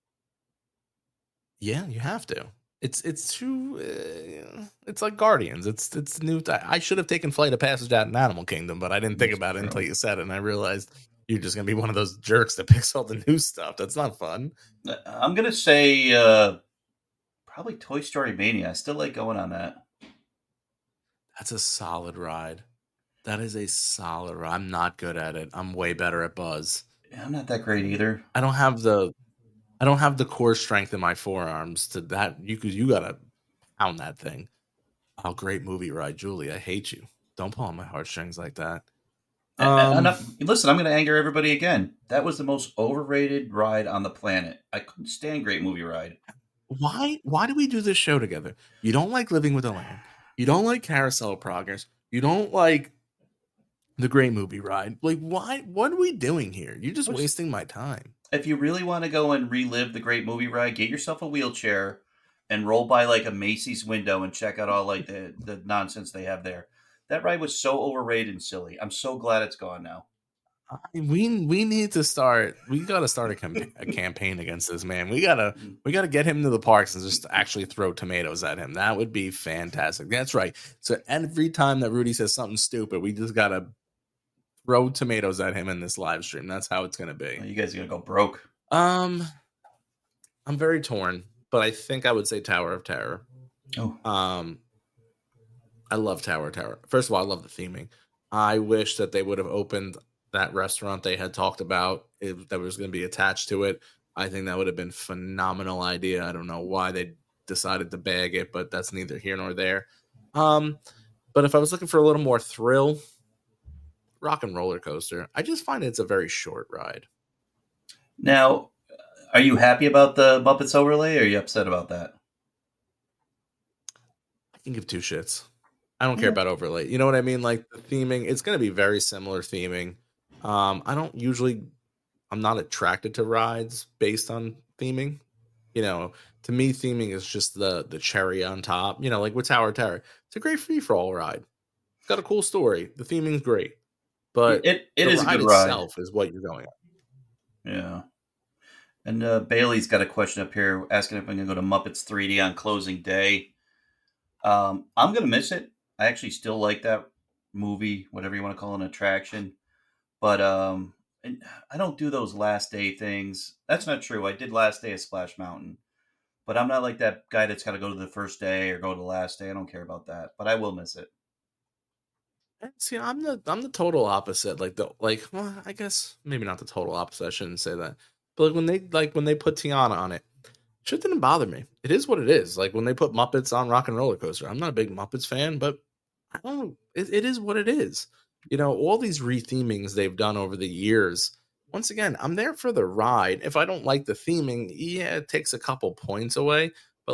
Yeah, you have to. It's too. It's like Guardians. It's new. I should have taken Flight of Passage out in Animal Kingdom, but I didn't think That's about it true. until you said it, and I realized you're just gonna be one of those jerks that picks all the new stuff. That's not fun. I'm gonna say probably Toy Story Mania. I still like going on that. That's a solid ride. That is a solid ride. I'm not good at it. I'm way better at Buzz. Yeah, I'm not that great either. I don't have the core strength in my forearms to that. You gotta pound that thing. Oh, great movie ride, Julie. I hate you. Don't pull on my heartstrings like that. Listen, I'm going to anger everybody again. That was the most overrated ride on the planet. I couldn't stand Great Movie Ride. Why do we do this show together? You don't like Living with the Land. You don't like Carousel of Progress. You don't like the Great Movie Ride. Like, why? What are we doing here? You're just wasting my time. If you really want to go and relive the Great Movie Ride, get yourself a wheelchair and roll by like a Macy's window and check out all like the nonsense they have there. That ride was so overrated and silly. I'm so glad it's gone now. We need to start. We got to start a campaign against this man. We gotta get him to the parks and just actually throw tomatoes at him. That would be fantastic. That's right. So every time that Rudy says something stupid, we just gotta throw tomatoes at him in this live stream. That's how it's gonna be. You guys are gonna go broke. I'm very torn, but I think I would say Tower of Terror. Oh. I love Tower of Terror. First of all, I love the theming. I wish that they would have opened that restaurant they had talked about that was going to be attached to it. I think that would have been a phenomenal idea. I don't know why they decided to bag it, but that's neither here nor there. But if I was looking for a little more thrill, Rock and Roller Coaster. I just find it's a very short ride. Now, are you happy about the Muppets overlay, or are you upset about that? I can give two shits. I don't care about overlay. You know what I mean? Like the theming, it's going to be very similar theming. I'm not attracted to rides based on theming. You know, to me, theming is just the cherry on top. You know, like with Tower of Terror, it's a great free for all ride. It's got a cool story. The theming's great, but it is a good ride itself is what you're going on. Yeah. And Bailey's got a question up here asking if I'm going to go to Muppets 3D on closing day. I'm going to miss it. I actually still like that movie, whatever you want to call an attraction. But I don't do those last day things. That's not true. I did last day at Splash Mountain. But I'm not like that guy that's got to go to the first day or go to the last day. I don't care about that. But I will miss it. See, I'm the total opposite. Well, I guess maybe not the total opposite. I shouldn't say that. But when they put Tiana on it, shit didn't bother me. It is what it is. Like when they put Muppets on Rock and Roller Coaster, I'm not a big Muppets fan, but I don't know. It is what it is. You know, all these rethemings they've done over the years. Once again, I'm there for the ride. If I don't like the theming, yeah, it takes a couple points away. But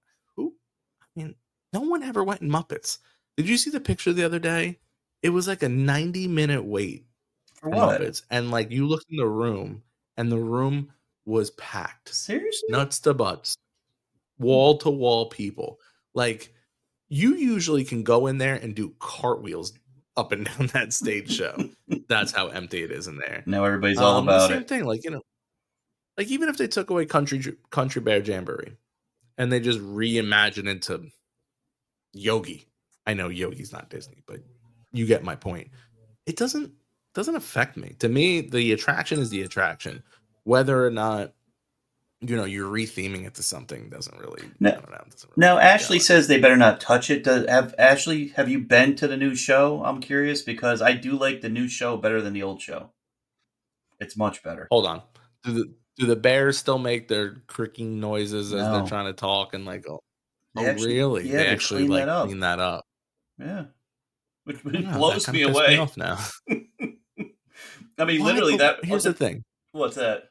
no one ever went in Muppets. Did you see the picture the other day? It was like a 90-minute wait for what? Muppets. And you looked in the room, and the room was packed. Seriously? Nuts to butts. Wall to wall people. You usually can go in there and do cartwheels up and down that stage show. That's how empty it is in there. Now everybody's all about it. Same thing. Even if they took away Country Bear Jamboree and they just reimagine it to Yogi. I know Yogi's not Disney, but you get my point. It doesn't affect me. To me, the attraction is the attraction. Whether or not you're retheming it to something doesn't really. Now, Ashley says they better not touch it. Ashley, have you been to the new show? I'm curious because I do like the new show better than the old show. It's much better. Hold on. Do the bears still make their creaking noises as they're trying to talk and really? Yeah, they actually clean that up. Yeah, which blows me away. Me off now. I mean, literally that. Here's the thing. What's that?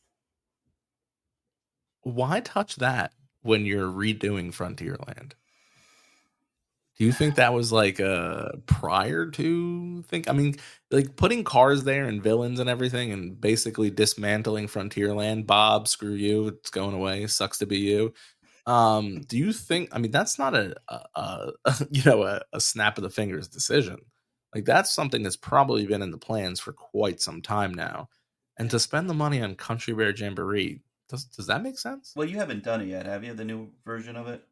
Why touch that when you're redoing Frontierland? Do you think that was prior to putting cars there and villains and everything and basically dismantling Frontierland? Bob, screw you. It's going away. Sucks to be you. Do you think? I mean, that's not a a snap of the fingers decision. Like that's something that's probably been in the plans for quite some time now. And to spend the money on Country Bear Jamboree, does that make sense? Well, you haven't done it yet, have you? The new version of it.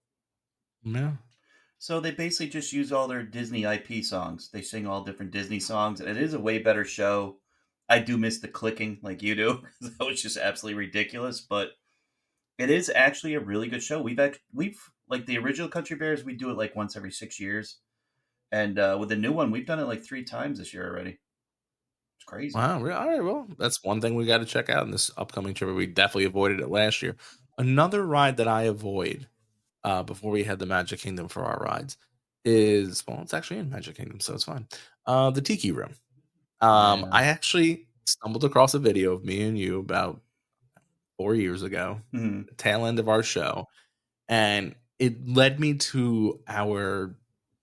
Yeah. So they basically just use all their Disney IP songs. They sing all different Disney songs, and it is a way better show. I do miss the clicking like you do. That was just absolutely ridiculous, but it is actually a really good show. We've like the original Country Bears, we do it like once every 6 years, and with the new one, we've done it like 3 times this year already. It's crazy. Wow. All right. Well, that's one thing we got to check out in this upcoming trip. We definitely avoided it last year. Another ride that I avoid before we head to Magic Kingdom for our rides is, well, it's actually in Magic Kingdom, so it's fine. The Tiki Room. Yeah. I actually stumbled across a video of me and you about 4 years ago, Mhm. tail end of our show, and it led me to our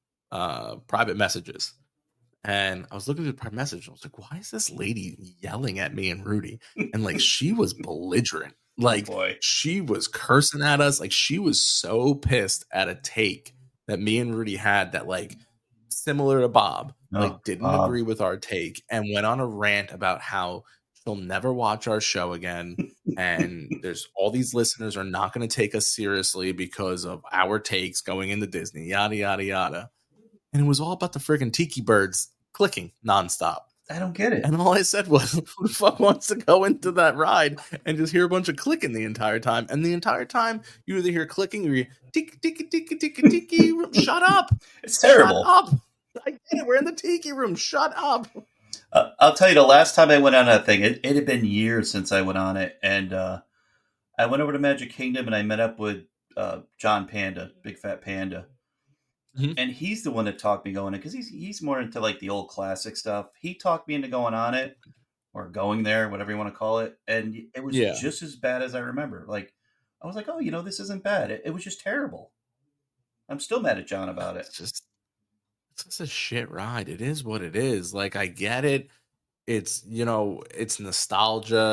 private messages. And I was looking at the private message, and I was like, why is this lady yelling at me and Rudy? And like, she was belligerent. Oh Like, boy. she was cursing at us. Like, she was so pissed at a take that me and Rudy had that, like, similar to Bob, Oh, like, didn't agree with our take and went on a rant about how she'll never watch our show again. And there's all these listeners are not going to take us seriously because of our takes going into Disney, yada, yada, yada. And it was all about the freaking tiki birds clicking nonstop. I don't get it. And all I said was, who the fuck wants to go into that ride and just hear a bunch of clicking the entire time? And the entire time, you either hear clicking or you tiki, tiki, tiki, tiki, tiki. Shut up. It's terrible. Shut up. I get it. We're in the tiki room. Shut up. I'll tell you, the last time I went on that thing, it had been years since I went on it. And I went over to Magic Kingdom and I met up with John Panda, Big Fat Panda. Mhm. And he's the one that talked me going in because he's more into like the old classic stuff. He talked me into going on it or going there, whatever you want to call it. And it was Yeah. just as bad as I remember. Like, I was like, oh, this isn't bad. It was just terrible. I'm still mad at John about it. It's just a shit ride. It is what it is. Like, I get it. It's, it's nostalgia.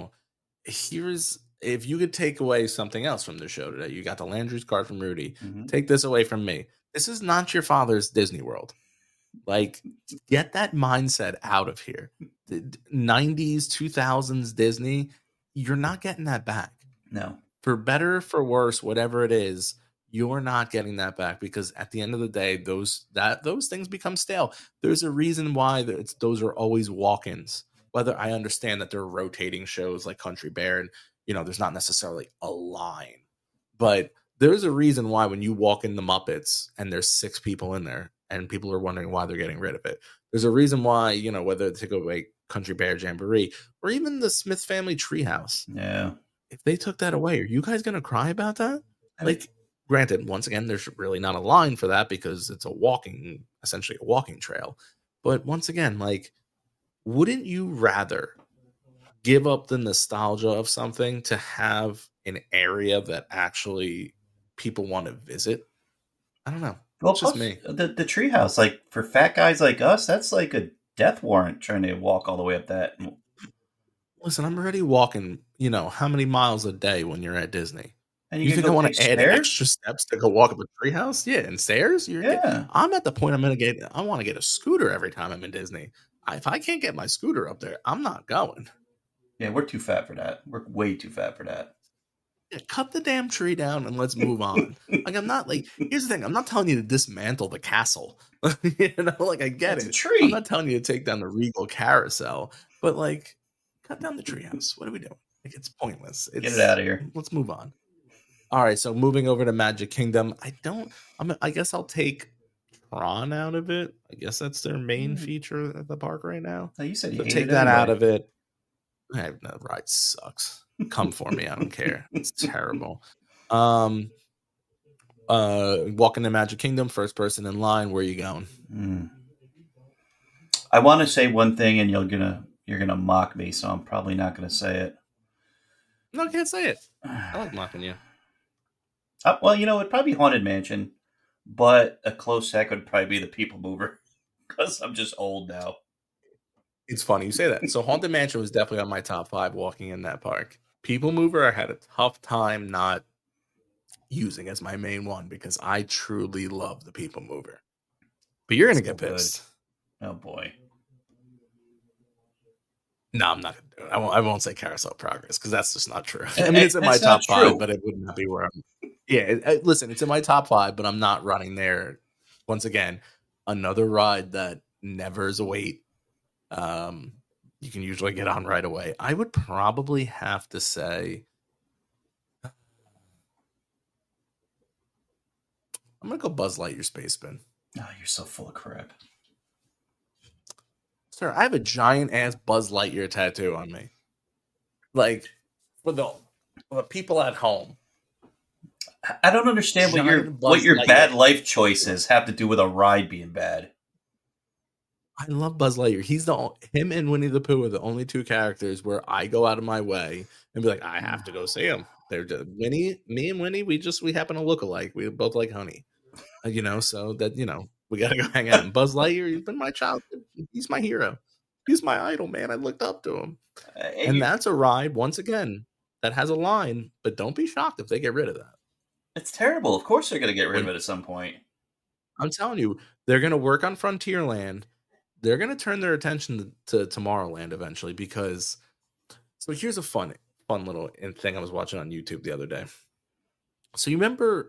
Here's, if you could take away something else from the show today, you got the Landry's card from Rudy. Mhm. Take this away from me. This is not your father's Disney World. Like, get that mindset out of here. The 90s, 2000s Disney, you're not getting that back. No. For better, for worse, whatever it is, you're not getting that back because at the end of the day, those things become stale. There's a reason why those are always walk-ins. Whether I understand that they're rotating shows like Country Bear and, there's not necessarily a line, but there's a reason why when you walk in the Muppets and there's 6 people in there and people are wondering why they're getting rid of it. There's a reason why, whether they take away Country Bear Jamboree or even the Smith Family Treehouse. Yeah. If they took that away, are you guys going to cry about that? Like, granted, once again, there's really not a line for that because it's essentially a walking trail. But once again, like, wouldn't you rather give up the nostalgia of something to have an area that actually people want to visit? I don't know. Well, It's just plus, me. the treehouse, like for fat guys like us, that's like a death warrant trying to walk all the way up that. Listen, I'm already walking, how many miles a day when you're at Disney? And You think I want to add stairs? extra steps to go walk up a treehouse? Yeah, and stairs? Yeah. I'm at the point I want to get a scooter every time I'm in Disney. If I can't get my scooter up there, I'm not going. Yeah, we're too fat for that. We're way too fat for that. Yeah, cut the damn tree down and let's move on. Like, I'm not like, here's the thing. I'm not telling you to dismantle the castle. Like, I get It's it. a tree. I'm not telling you to take down the Regal Carousel, but like, cut down the treehouse. What are we doing? Like, it's pointless. Get it out of here. Let's move on. All right, so moving over to Magic Kingdom, I guess I'll take Tron out of it. I guess that's their main feature at the park right now. No, you said you So hated take it that anyway. out of it. The ride sucks. Come for me, I don't care. It's terrible. Walking to Magic Kingdom, first person in line. Where are you going? I want to say one thing, and you're gonna mock me, so I'm probably not gonna say it. No, I can't say it. I like mocking you. Well, it'd probably be Haunted Mansion, but a close second would probably be the People Mover because I'm just old now. It's funny you say that. So Haunted Mansion was definitely on my top 5 walking in that park. People Mover, I had a tough time not using as my main one because I truly love the People Mover. But you're gonna get pissed. Oh boy. No, I'm not gonna do it. I won't say Carousel Progress because that's just not true. I mean, it's in my top 5, but it would not be where I'm. Yeah, listen, it's in my top 5, but I'm not running there. Once again, another ride that never is a wait. You can usually get on right away. I would probably have to say, I'm gonna go Buzz Lightyear Space Spin. Oh, you're so full of crap. Sir, I have a giant ass Buzz Lightyear tattoo on me. Like, for the people at home. I don't understand what your bad life choices have to do with a ride being bad. I love Buzz Lightyear. Him and Winnie the Pooh are the only 2 characters where I go out of my way and be like, I have to go see them. They're just me and Winnie. We happen to look alike. We both like honey, so that we gotta go hang out. And Buzz Lightyear, he's been my childhood. He's my hero. He's my idol, man. I looked up to him. And that's a ride, once again, that has a line, but don't be shocked if they get rid of that. It's terrible. Of course they're going to get rid of it at some point. I'm telling you, they're going to work on Frontierland. They're going to turn their attention to Tomorrowland eventually because... So here's a fun little thing I was watching on YouTube the other day. So you remember...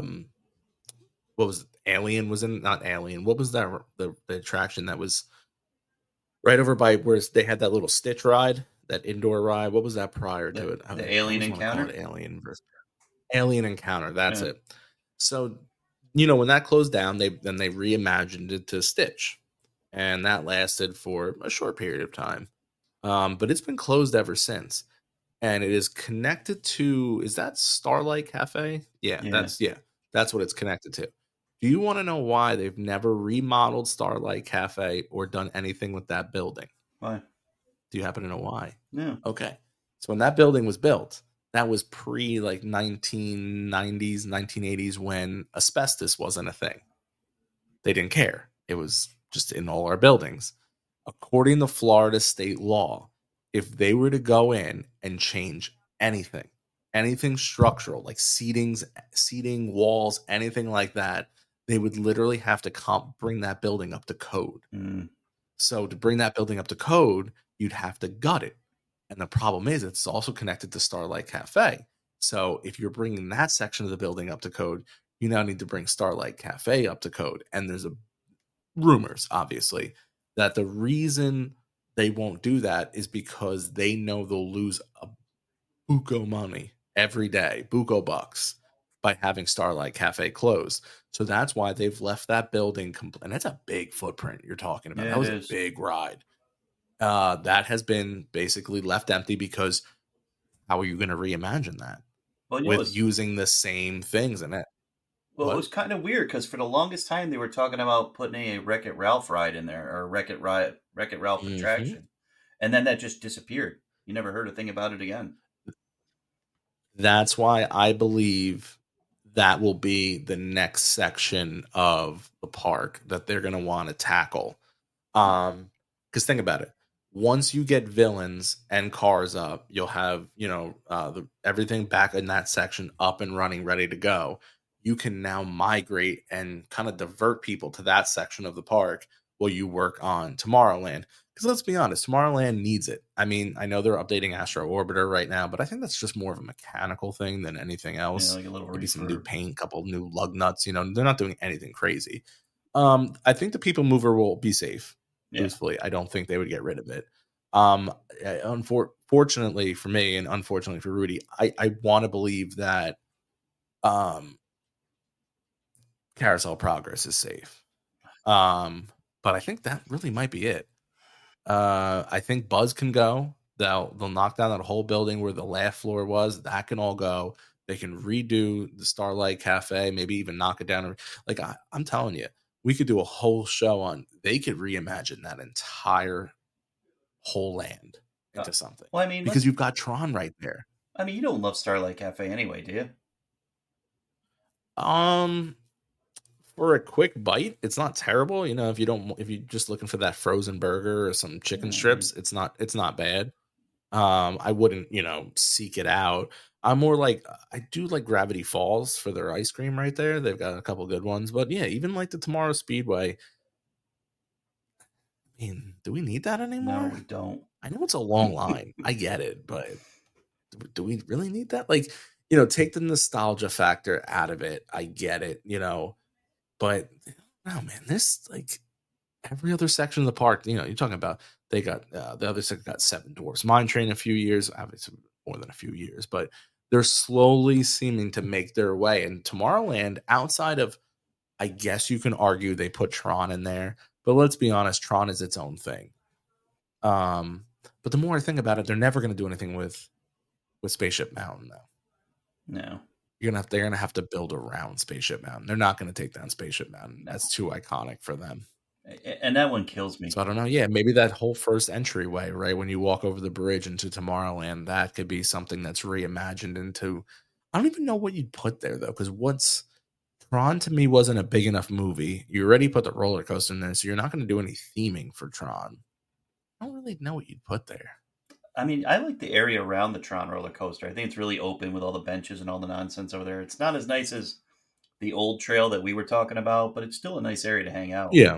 what was it? Alien was in... Not Alien. What was that? The attraction that was right over by where they had that little Stitch ride? That indoor ride? What was that prior to it? The Alien Encounter? Alien Encounter, that's it. So, when that closed down, they reimagined it to Stitch, and that lasted for a short period of time. But it's been closed ever since, and it is connected to. Is that Starlight Cafe? Yeah, that's what it's connected to. Do you want to know why they've never remodeled Starlight Cafe or done anything with that building? Why? Do you happen to know why? No. Okay, so when that building was built. That was pre 1990s, 1980s when asbestos wasn't a thing. They didn't care. It was just in all our buildings. According to Florida state law, if they were to go in and change anything structural, like seating, walls, anything like that, they would literally have to bring that building up to code. So to bring that building up to code, you'd have to gut it. And the problem is it's also connected to Starlight Cafe. So if you're bringing that section of the building up to code, you now need to bring Starlight Cafe up to code. And there's rumors, obviously, that the reason they won't do that is because they know they'll lose a buco money every day, buco bucks, by having Starlight Cafe closed. So that's why they've left that building and that's a big footprint you're talking about. Yeah, that was a big ride. That has been basically left empty because how are you going to reimagine that with using the same things in it? Well, it was kind of weird because for the longest time they were talking about putting a Wreck-It Ralph ride in there or Wreck-It Ralph attraction, and then that just disappeared. You never heard a thing about it again. That's why I believe that will be the next section of the park that they're going to want to tackle. Because think about it. Once you get villains and cars up, you'll have, everything back in that section up and running, ready to go. You can now migrate and kind of divert people to that section of the park while you work on Tomorrowland. Because let's be honest, Tomorrowland needs it. I mean, I know they're updating Astro Orbiter right now, but I think that's just more of a mechanical thing than anything else. Yeah, like a little maybe some new paint, couple new lug nuts. They're not doing anything crazy. I think the People Mover will be safe. Truthfully, I don't think they would get rid of it. Unfortunately for me and unfortunately for Rudy, I want to believe that Carousel Progress is safe. But I think that really might be it. I think Buzz can go. They'll knock down that whole building where the last floor was. That can all go. They can redo the Starlight Cafe, maybe even knock it down. Like I'm telling you, we could do a whole show on. They could reimagine that entire whole land into something. Well, I mean, because you've got Tron right there. I mean, you don't love Starlight Cafe anyway, do you? For a quick bite, it's not terrible. If you're just looking for that frozen burger or some chicken strips, it's not bad. I wouldn't, seek it out. I'm more like I do like Gravity Falls for their ice cream right there. They've got a couple good ones, but yeah, even like the Tomorrow Speedway. I mean, do we need that No, anymore? we don't. I know it's a long line. I get it, but do we really need that? Like, take the nostalgia factor out of it. I get it, but no, man, this like every other section of the park, you're talking about they got the other section got Seven Dwarfs Mine Train a few years, obviously more than a few years, but they're slowly seeming to make their way. And Tomorrowland, outside of, I guess you can argue they put Tron in there, but let's be honest, Tron is its own thing. But the more I think about it, they're never going to do anything with Spaceship Mountain, though. No. They're gonna have to build around Spaceship Mountain. They're not gonna take down Spaceship Mountain. That's too iconic for them. And that one kills me. So I don't know. Yeah, maybe that whole first entryway, right when you walk over the bridge into Tomorrowland, that could be something that's reimagined into. I don't even know what you'd put there though, because once Tron to me wasn't a big enough movie. You already put the roller coaster in there, so you're not going to do any theming for Tron. I don't really know what you'd put there. I mean, I like the area around the Tron roller coaster. I think it's really open with all the benches and all the nonsense over there. It's not as nice as the old trail that we were talking about, but it's still a nice area to hang out. Yeah.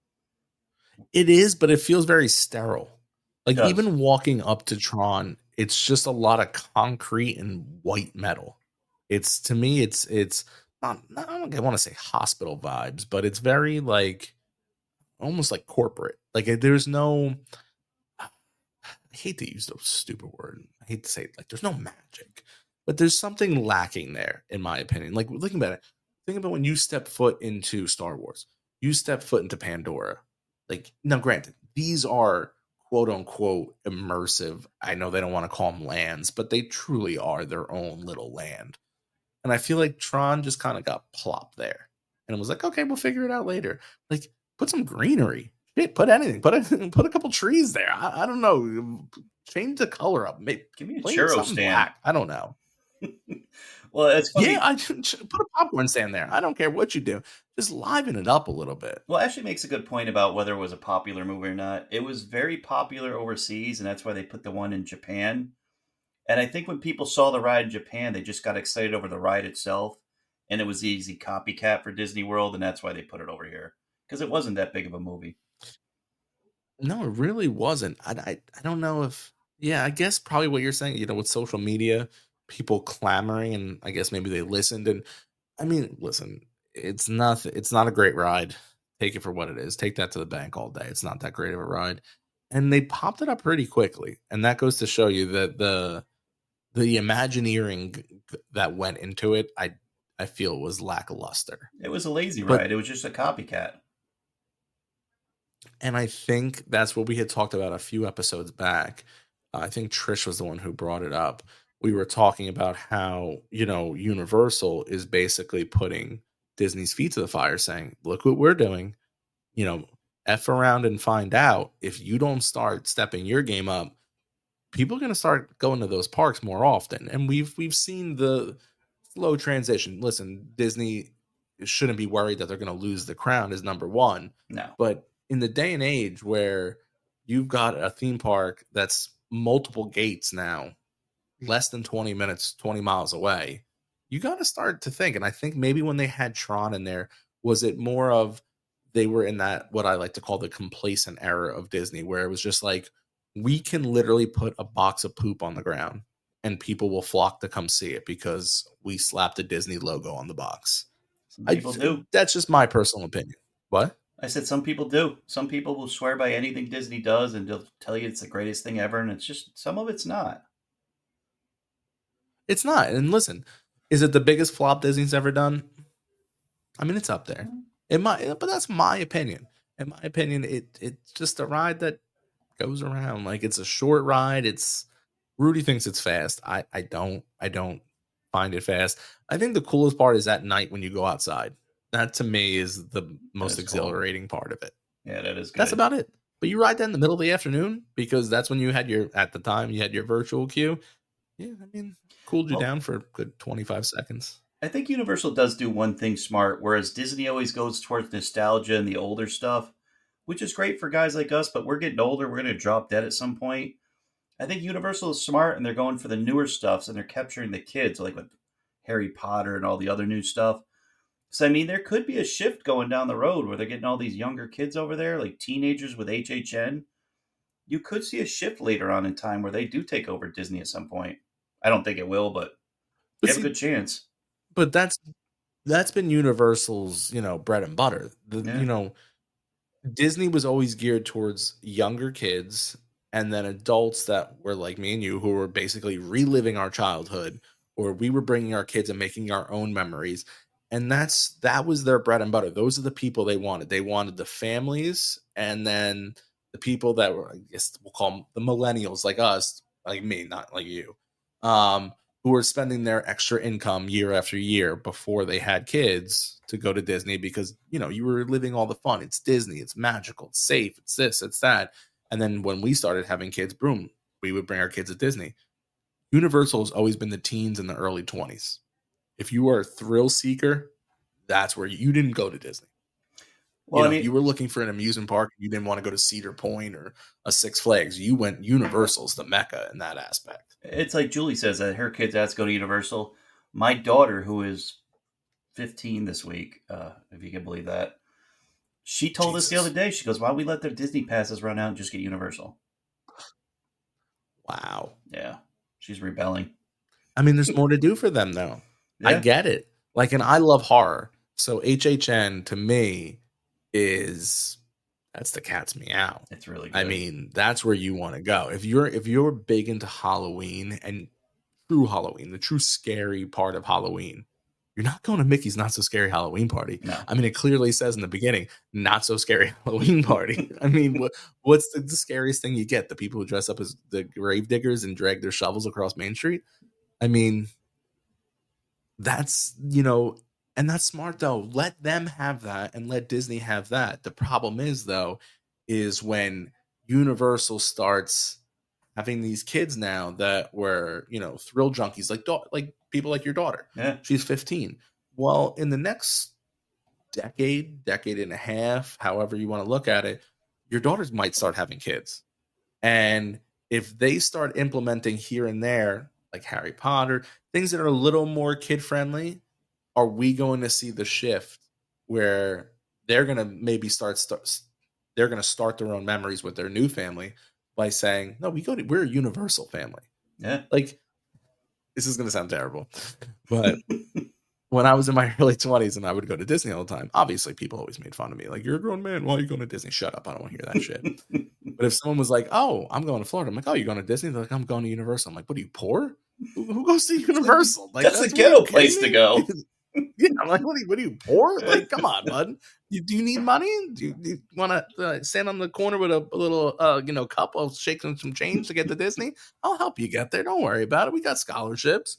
It is, but it feels very sterile. Like even walking up to Tron, it's just a lot of concrete and white metal. It's to me, it's not I don't want to say hospital vibes, but it's very like almost like corporate. Like there's no, I hate to use those stupid word. I hate to say it, like there's no magic, but there's something lacking there, in my opinion. Like think about it. Think about when you step foot into Star Wars, you step foot into Pandora. Like now, granted, these are quote unquote immersive. I know they don't want to call them lands, but they truly are their own little land. And I feel like Tron just kind of got plopped there, and it was like, okay, we'll figure it out later. Like put some greenery. Shit, put anything. Put a couple trees there. I don't know. Change the color up. Maybe give me a churro stand. Black. I don't know. Well, it's funny. Yeah, I put a popcorn stand there. I don't care what you do. Just liven it up a little bit. Well, Ashley makes a good point about whether it was a popular movie or not. It was very popular overseas, and that's why they put the one in Japan. And I think when people saw the ride in Japan, they just got excited over the ride itself, and it was the easy copycat for Disney World, and that's why they put it over here, because it wasn't that big of a movie. No, it really wasn't. I don't know if, yeah, I guess probably what you're saying, with social media, people clamoring, and I guess maybe they listened. And I mean, listen, it's not a great ride. Take it for what it is. Take that to the bank all day. It's not that great of a ride. And they popped it up pretty quickly. And that goes to show you that the Imagineering that went into it, I feel was lackluster. It was a lazy ride. It was just a copycat. And I think that's what we had talked about a few episodes back. I think Trish was the one who brought it up. We were talking about how, Universal is basically putting Disney's feet to the fire saying, look what we're doing, F around and find out. If you don't start stepping your game up, people are going to start going to those parks more often. And we've seen the slow transition. Listen, Disney shouldn't be worried that they're going to lose the crown as number one. No. But in the day and age where you've got a theme park that's multiple gates now, less than 20 minutes, 20 miles away, you got to start to think. And I think maybe when they had Tron in there, was it more of they were in that, what I like to call the complacent era of Disney, where it was just like, we can literally put a box of poop on the ground and people will flock to come see it because we slapped a Disney logo on the box. Some people do. That's just my personal opinion. What? I said some people do. Some people will swear by anything Disney does and they'll tell you it's the greatest thing ever. And it's just, some of it's not. It's not. And listen, is it the biggest flop Disney's ever done? I mean, it's up there. But that's my opinion. In my opinion, it's just a ride that goes around. Like, it's a short ride. Rudy thinks it's fast. I don't find it fast. I think the coolest part is at night when you go outside. That to me is the most exhilarating part of it. Yeah, that is good. That's about it. But you ride that in the middle of the afternoon because that's when you had at the time you had your virtual queue. Yeah, I mean, cooled you down for a good 25 seconds. I think Universal does do one thing smart, whereas Disney always goes towards nostalgia and the older stuff, which is great for guys like us, but we're getting older. We're going to drop dead at some point. I think Universal is smart, and they're going for the newer stuffs, and they're capturing the kids, like with Harry Potter and all the other new stuff. So I mean, there could be a shift going down the road where they're getting all these younger kids over there, like teenagers with HHN. You could see a shift later on in time where they do take over Disney at some point. I don't think it will, but But they have a see, good chance. but that's been Universal's, bread and butter. Yeah. Disney was always geared towards younger kids and then adults that were like me and you who were basically reliving our childhood, or we were bringing our kids and making our own memories. And that was their bread and butter. Those are the people they wanted. They wanted the families, and then the people that were, I guess we'll call them the millennials, like us, like me, not like you, who were spending their extra income year after year before they had kids to go to Disney because, you were living all the fun. It's Disney. It's magical. It's safe. It's this. It's that. And then when we started having kids, boom, we would bring our kids to Disney. Universal has always been the teens in the early 20s. If you were a thrill seeker, that's where you didn't go to Disney. Well, If you were looking for an amusement park, you didn't want to go to Cedar Point or a Six Flags. You went Universal's the mecca in that aspect. it's like Julie says that her kids asked to go to Universal. My daughter, who is 15 this week, if you can believe that, she told us the other day, she goes, why don't we let their Disney passes run out and just get Universal? Wow. Yeah, she's rebelling. I mean, there's more to do for them, though. Yeah. I get it. And I love horror. So HHN to me that's the cat's meow. It's really good. I mean, that's where you want to go. If you're big into Halloween and true Halloween, the true scary part of Halloween, you're not going to Mickey's Not So Scary Halloween Party. No. I mean, it clearly says in the beginning, not so scary Halloween party. I mean, what's the scariest thing you get? The people who dress up as the grave diggers and drag their shovels across Main Street? I mean, that's, and that's smart, though. Let them have that and let Disney have that. The problem is, though, is when Universal starts having these kids now that were, thrill junkies, like people like your daughter. Yeah. She's 15. Well, in the next decade and a half, however you want to look at it, your daughters might start having kids. And if they start implementing here and there, like Harry Potter, things that are a little more kid-friendly, are we going to see the shift where they're going to maybe they're going to start their own memories with their new family by saying, no, we're a Universal family. Yeah. This is going to sound terrible, but when I was in my early 20s and I would go to Disney all the time, obviously people always made fun of me. Like, you're a grown man. Why are you going to Disney? Shut up. I don't want to hear that shit. But if someone was like, oh, I'm going to Florida. I'm like, oh, you're going to Disney? They're like, I'm going to Universal. I'm like, what are you, poor? Who goes to Universal? That's the ghetto place to go. Yeah, I'm like, what are you, poor? Like, come on, bud. Do you need money? Do you want to stand on the corner with a little, cup of shaking some change to get to Disney? I'll help you get there. Don't worry about it. We got scholarships.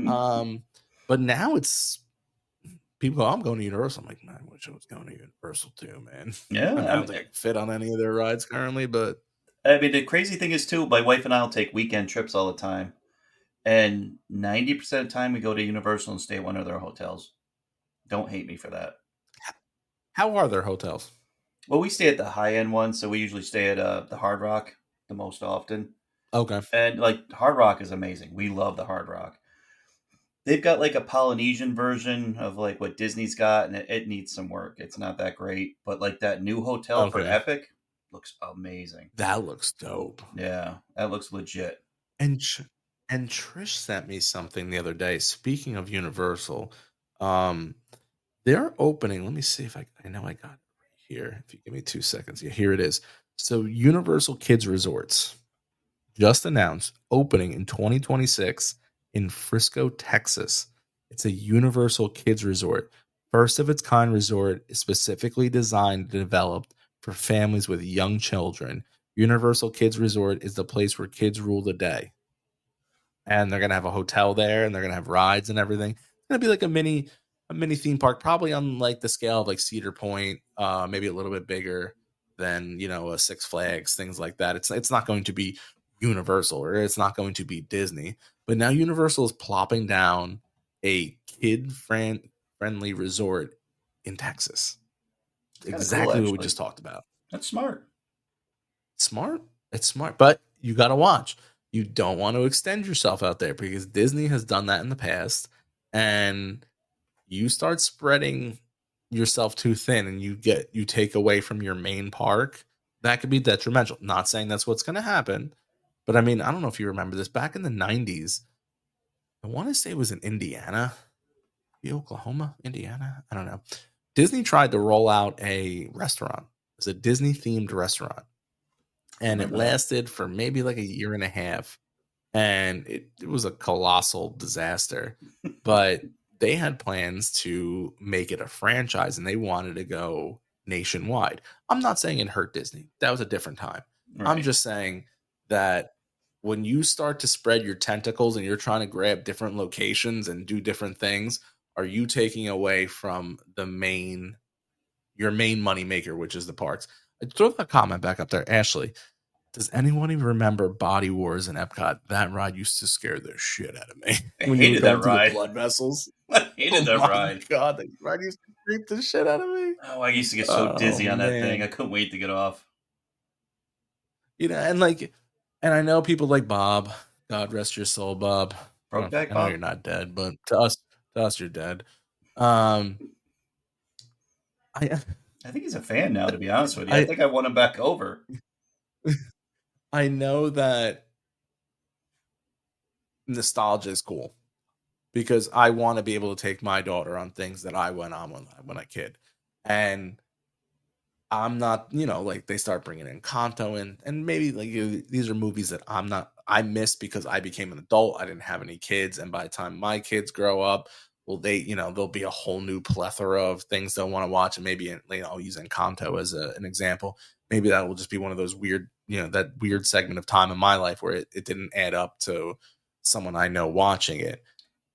But now it's people go, I'm going to Universal. I'm like, man, I wish I was going to Universal too, man. Yeah. I don't think I can fit on any of their rides currently, but I mean, the crazy thing is too, my wife and I will take weekend trips all the time. And 90% of the time we go to Universal and stay at one of their hotels. Don't hate me for that. How are their hotels? Well, we stay at the high-end one, so we usually stay at the Hard Rock the most often. Okay. And, Hard Rock is amazing. We love the Hard Rock. They've got, a Polynesian version of, what Disney's got, and it needs some work. It's not that great. But, that new hotel for Epic looks amazing. That looks dope. Yeah, that looks legit. And Trish sent me something the other day. Speaking of Universal, they're opening. Let me see if I know I got it right here. If you give me 2 seconds. Yeah, here it is. So Universal Kids Resorts just announced opening in 2026 in Frisco, Texas. It's a Universal Kids Resort. First of its kind resort is specifically designed and developed for families with young children. Universal Kids Resort is the place where kids rule the day. And they're going to have a hotel there, and they're going to have rides and everything. It's going to be like a mini theme park, probably on the scale of Cedar Point, maybe a little bit bigger than, a Six Flags, things like that. It's not going to be Universal, or it's not going to be Disney. But now Universal is plopping down a kid-friendly resort in Texas. Exactly cool, what we just talked about. That's smart. Smart. It's smart, but you got to watch. you don't want to extend yourself out there because Disney has done that in the past, and you start spreading yourself too thin and you take away from your main park, that could be detrimental. Not saying that's what's going to happen, but I mean, I don't know if you remember this back in the 90s. I want to say it was in Indiana, Oklahoma, Indiana. I don't know. Disney tried to roll out a restaurant. It was a Disney themed restaurant, and it lasted for maybe like a year and a half, and it was a colossal disaster. But they had plans to make it a franchise, and they wanted to go nationwide. I'm not saying it hurt Disney. That was a different time. Right. I'm just saying that when you start to spread your tentacles and you're trying to grab different locations and do different things, are you taking away from your main moneymaker, which is the parks? I throw that comment back up there. Ashley, does anyone even remember Body Wars in Epcot? That ride used to scare the shit out of me. When you were going that ride. The blood vessels. I hated that ride. God, that ride used to creep the shit out of me. Oh, I used to get so dizzy on that thing. I couldn't wait to get off. And I know people like Bob. God rest your soul, Bob. Brokeback I know you're not dead, but to us, you're dead. I think he's a fan now, to be honest with you. I think I won him back over. I know that nostalgia is cool because I want to be able to take my daughter on things that I went on when I was a kid. And I'm not, they start bringing in Kanto and maybe these are movies that I missed because I became an adult. I didn't have any kids. And by the time my kids grow up, well, there'll be a whole new plethora of things they'll want to watch. And maybe, I'll use Encanto as an example. Maybe that will just be one of those weird, that weird segment of time in my life where it didn't add up to someone I know watching it.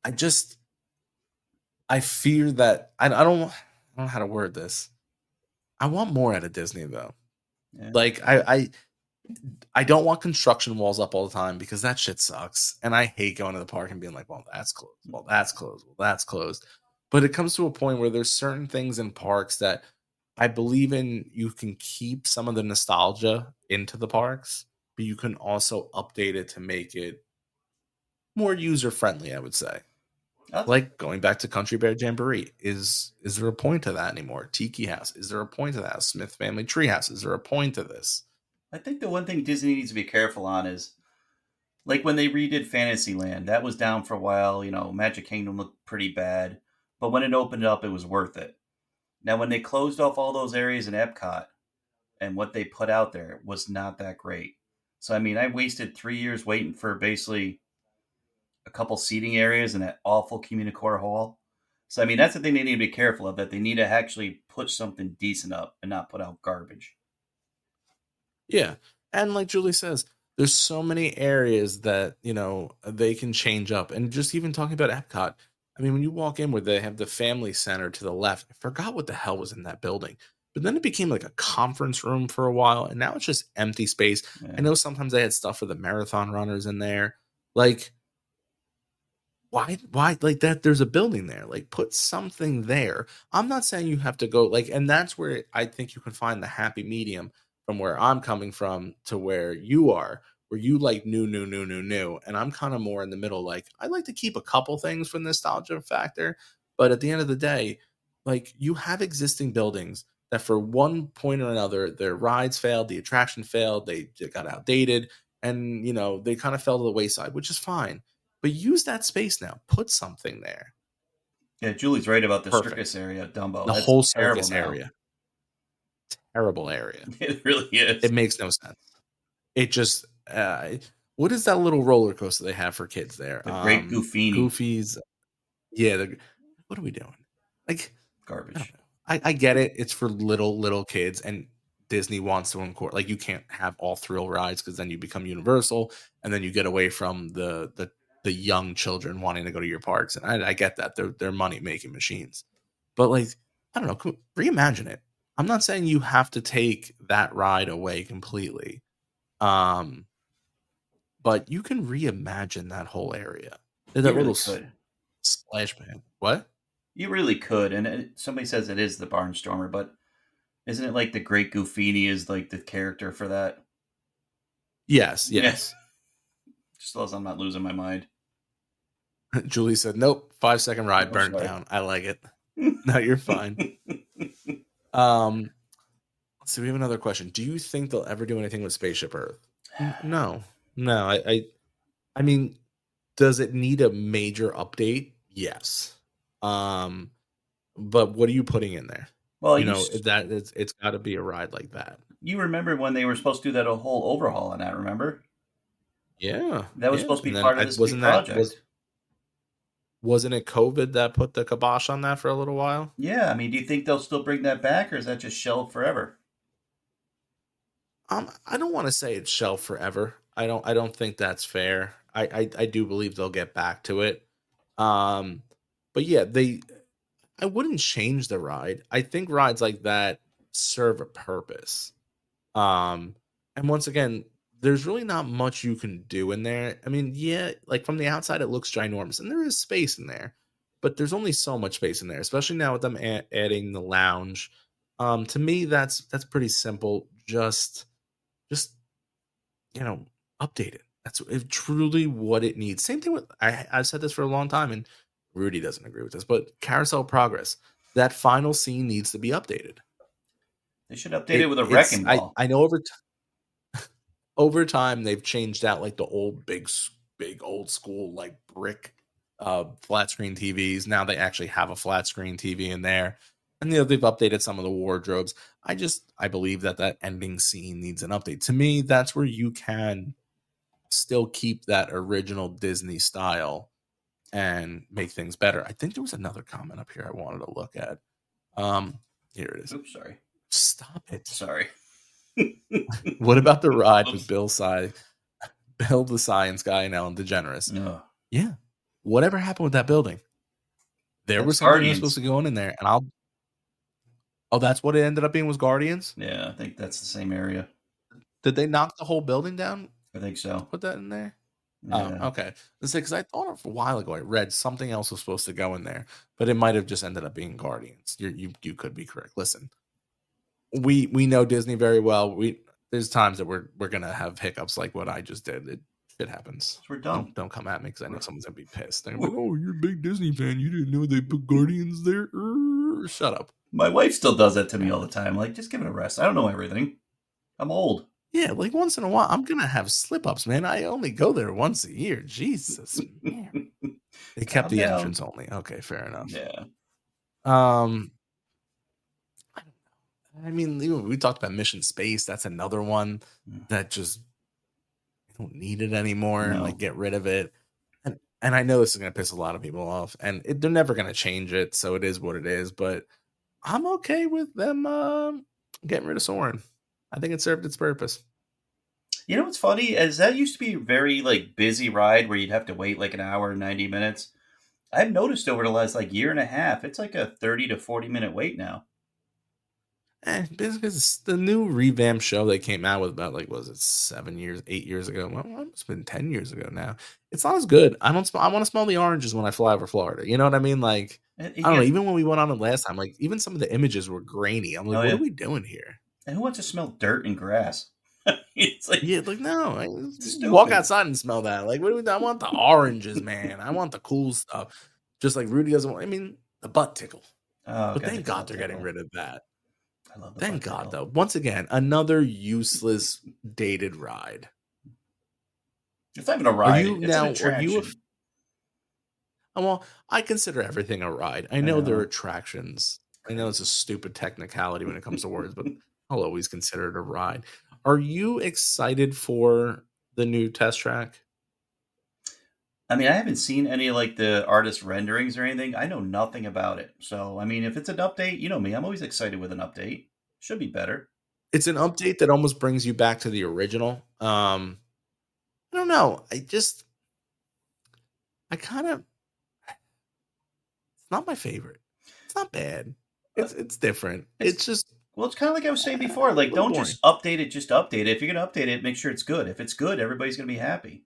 I fear that I don't know how to word this. I want more out of Disney though. Yeah. I don't want construction walls up all the time because that shit sucks. And I hate going to the park and being like, well, that's closed. Well, that's closed. Well, that's closed. But it comes to a point where there's certain things in parks that I believe in. You can keep some of the nostalgia into the parks, but you can also update it to make it more user friendly, I would say. Like going back to Country Bear Jamboree. Is there a point to that anymore? Tiki House. Is there a point to that? Smith Family Treehouse. Is there a point to this? I think the one thing Disney needs to be careful on is like when they redid Fantasyland, that was down for a while. Magic Kingdom looked pretty bad, but when it opened up, it was worth it. Now, when they closed off all those areas in Epcot and what they put out there was not that great. So, I wasted 3 years waiting for basically a couple seating areas in that awful Communicore Hall. So, that's the thing they need to be careful of, that they need to actually put something decent up and not put out garbage. Yeah. And like Julie says, there's so many areas that, they can change up. And just even talking about Epcot, when you walk in where they have the family center to the left, I forgot what the hell was in that building. But then it became like a conference room for a while. And now it's just empty space. Yeah. I know sometimes they had stuff for the marathon runners in there. Like, why like that? There's a building there. Like, put something there. I'm not saying you have to go and that's where I think you can find the happy medium from where I'm coming from to where you are, where you like new. And I'm kind of more in the middle. I like to keep a couple things for the nostalgia factor. But at the end of the day, you have existing buildings that for one point or another, their rides failed, the attraction failed, they got outdated, and, they kind of fell to the wayside, which is fine. But use that space now. Put something there. Yeah, Julie's right about the circus area at Dumbo. The whole circus area. Terrible area. It really is. It makes no sense. It just what is that little roller coaster they have for kids there? The Great Goofini. Goofies. Yeah, what are we doing? Garbage. I get it. It's for little kids, and Disney wants to incorporate. You can't have all thrill rides because then you become Universal, and then you get away from the young children wanting to go to your parks. And I get that they're money making machines, but I don't know, reimagine it. I'm not saying you have to take that ride away completely, but you can reimagine that whole area. That really little could. Splash pad. What? You really could. And somebody says it is the Barnstormer, but isn't it like the Great Goofini is like the character for that? Yes. Yes. Just as I'm not losing my mind. Julie said, "Nope, 5-second ride Oh, burnt sorry. down." I like it. No, you're fine. Let's see. We have another question. Do you think they'll ever do anything with Spaceship Earth? No. I mean, does it need a major update? Yes. But what are you putting in there? Well, It's got to be a ride like that. you remember when they were supposed to do that whole overhaul on that? Remember? Yeah, That was yeah. supposed to And be then part of this big project. Wasn't it COVID that put the kibosh on that for a little while? Yeah, I mean, do you think they'll still bring that back, or is that just shelved forever? I don't want to say it's shelved forever. I don't think that's fair. I do believe they'll get back to it. But yeah, I wouldn't change the ride. I think rides like that serve a purpose. And once again, there's really not much you can do in there. I mean, yeah, like from the outside, it looks ginormous, and there is space in there, but there's only so much space in there, especially now with them adding the lounge. To me, that's pretty simple. Just update it. That's truly what it needs. Same thing with I've said this for a long time, and Rudy doesn't agree with this, but Carousel Progress, that final scene needs to be updated. They should update it with a wrecking ball. I know over time they've changed out like the old big old school like brick flat screen TVs. Now they actually have a flat screen TV in there. And they've updated some of the wardrobes. I believe that ending scene needs an update. To me, that's where you can still keep that original Disney style and make things better. I think there was another comment up here I wanted to look at. Here it is. Oops, sorry. Stop it. Sorry. What about the ride with Bill the Science Guy and Ellen DeGeneres? No. Yeah. Whatever happened with that building? There was something that was supposed to go in there, and oh, that's what it ended up being, was Guardians? Yeah, I think that's the same area. Did they knock the whole building down? I think so. Put that in there? Yeah. Oh, okay. Because I thought a while ago I read something else was supposed to go in there, but it might have just ended up being Guardians. You could be correct. Listen, we know Disney very well. There's times that we're gonna have hiccups like what I just did. It happens. We're dumb. Don't come at me because I know someone's gonna be pissed. They're like, "Oh, you're a big Disney fan. You didn't know they put Guardians there." Shut up. My wife still does that to me all the time. Like, just give it a rest. I don't know everything. I'm old. Yeah, like once in a while, I'm gonna have slip-ups, man. I only go there once a year. Jesus, man. They kept the entrance only. Okay, fair enough. Yeah. I mean, we talked about Mission Space. That's another one that just don't need it anymore. No. Like, get rid of it. And I know this is gonna piss a lot of people off, and they're never gonna change it. So it is what it is. But I'm okay with them getting rid of Soarin'. I think it served its purpose. You know what's funny is that used to be a very like busy ride where you'd have to wait like an hour, 90 minutes. I've noticed over the last like year and a half, it's like a 30 to 40 minute wait now. Because the new revamped show they came out with about like, was it 8 years ago? Well, it's been 10 years ago now. It's not as good. I want to smell the oranges when I fly over Florida. You know what I mean? Like, I don't know. Even when we went on it last time, like even some of the images were grainy. I'm like, what are we doing here? And who wants to smell dirt and grass? It's like, yeah, like no, walk outside and smell that. Like, I want the oranges, man. I want the cool stuff. Just like Rudy doesn't want. I mean, the butt tickle. Oh, but thank God they're getting rid of that. I love the thank God, though. Once again, another useless dated ride. It's not even a ride. It's an attraction. Well, I consider everything a ride. I know there are attractions. I know it's a stupid technicality when it comes to words, but I'll always consider it a ride. Are you excited for the new test track? I mean, I haven't seen any like the artist renderings or anything. I know nothing about it. So, I mean, if it's an update, you know me, I'm always excited with an update. Should be better. It's an update that almost brings you back to the original. I don't know. It's not my favorite. It's not bad. It's different. It's just, well, it's kind of like I was saying before. Like, don't just update it. Just update it. If you're gonna update it, make sure it's good. If it's good, everybody's gonna be happy.